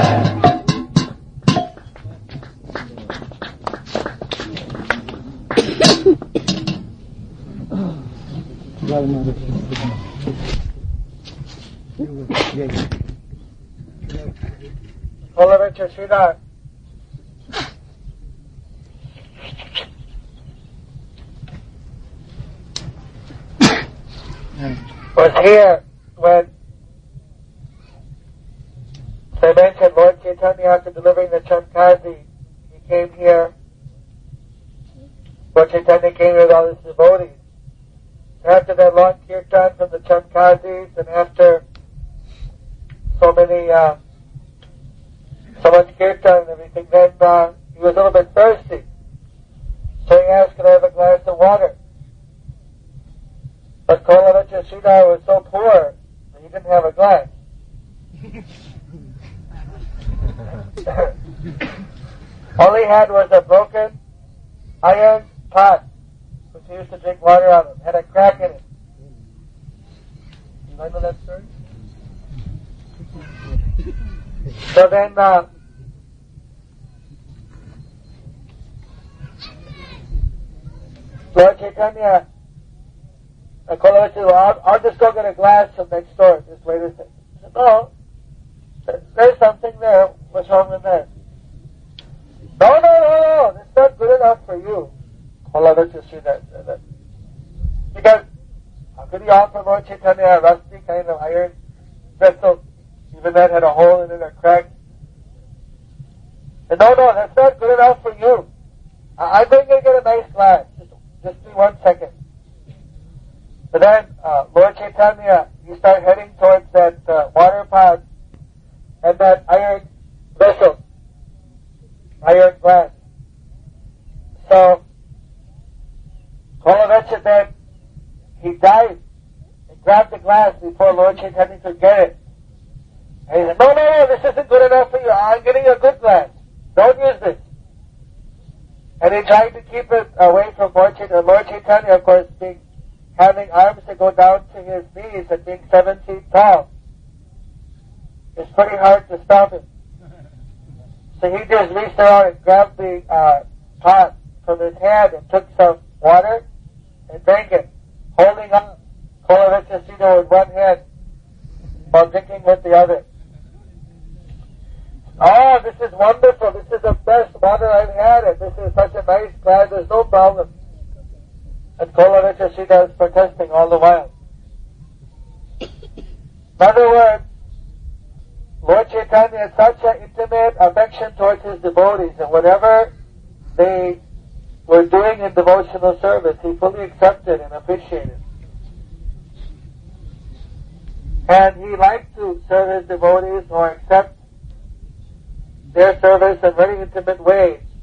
Kolavecha Sridhar was here when they mentioned Lord Chaitanya after delivering the Chankazi. He came here. Lord Chaitanya came with all his devotees. After that long kirtan from the Chankazis, and after so many, uh, so much kirtan and everything, then uh, he was a little bit thirsty. So he asked, "Can I have a glass of water?" But Kolavecha Sridhar was so poor that he didn't have a glass. All he had was a broken iron pot, which he used to drink water out of. Had a crack in it. You know that story? So then, uh, Lord Chaitanya, uh, Kolavecha said, well, I'll, I'll just go get a glass from next door. Just wait a second. He said, no, there's something there. What's wrong with that? No, no, no, no, that's not good enough for you. Kolavecha Sridhar said that. Because how could he offer Lord Chaitanya a rusty kind of iron vessel? Even that had a hole in it, a crack. And no, no, that's not good enough for you. I- I'm going to get a nice glass. Just, just be one second. But then uh, Lord Chaitanya, he started heading towards that uh, water pot and that iron vessel, iron glass. So Kolavecha then, he dived and grabbed the glass before Lord Chaitanya could get it. And he said, no, no, no, this isn't good enough for you. I'm getting a good glass. Don't use this. And he tried to keep it away from Lord Chaitanya. Lord Chaitanya, of course, being, having arms that go down to his knees and being seven feet tall, it's pretty hard to stop him. So he just reached around and grabbed the uh, pot from his hand and took some water and drank it, holding up Kolavecha Sridhar with one hand while drinking with the other. Oh, this is wonderful. This is the best water I've had, and this is such a nice glass. There's no problem. And Kolavecha Sridhar is protesting all the while. In other words, Lord Chaitanya had such an intimate affection towards his devotees, and whatever they were doing in devotional service, he fully accepted and appreciated. And he liked to serve his devotees or accept their service in very intimate ways.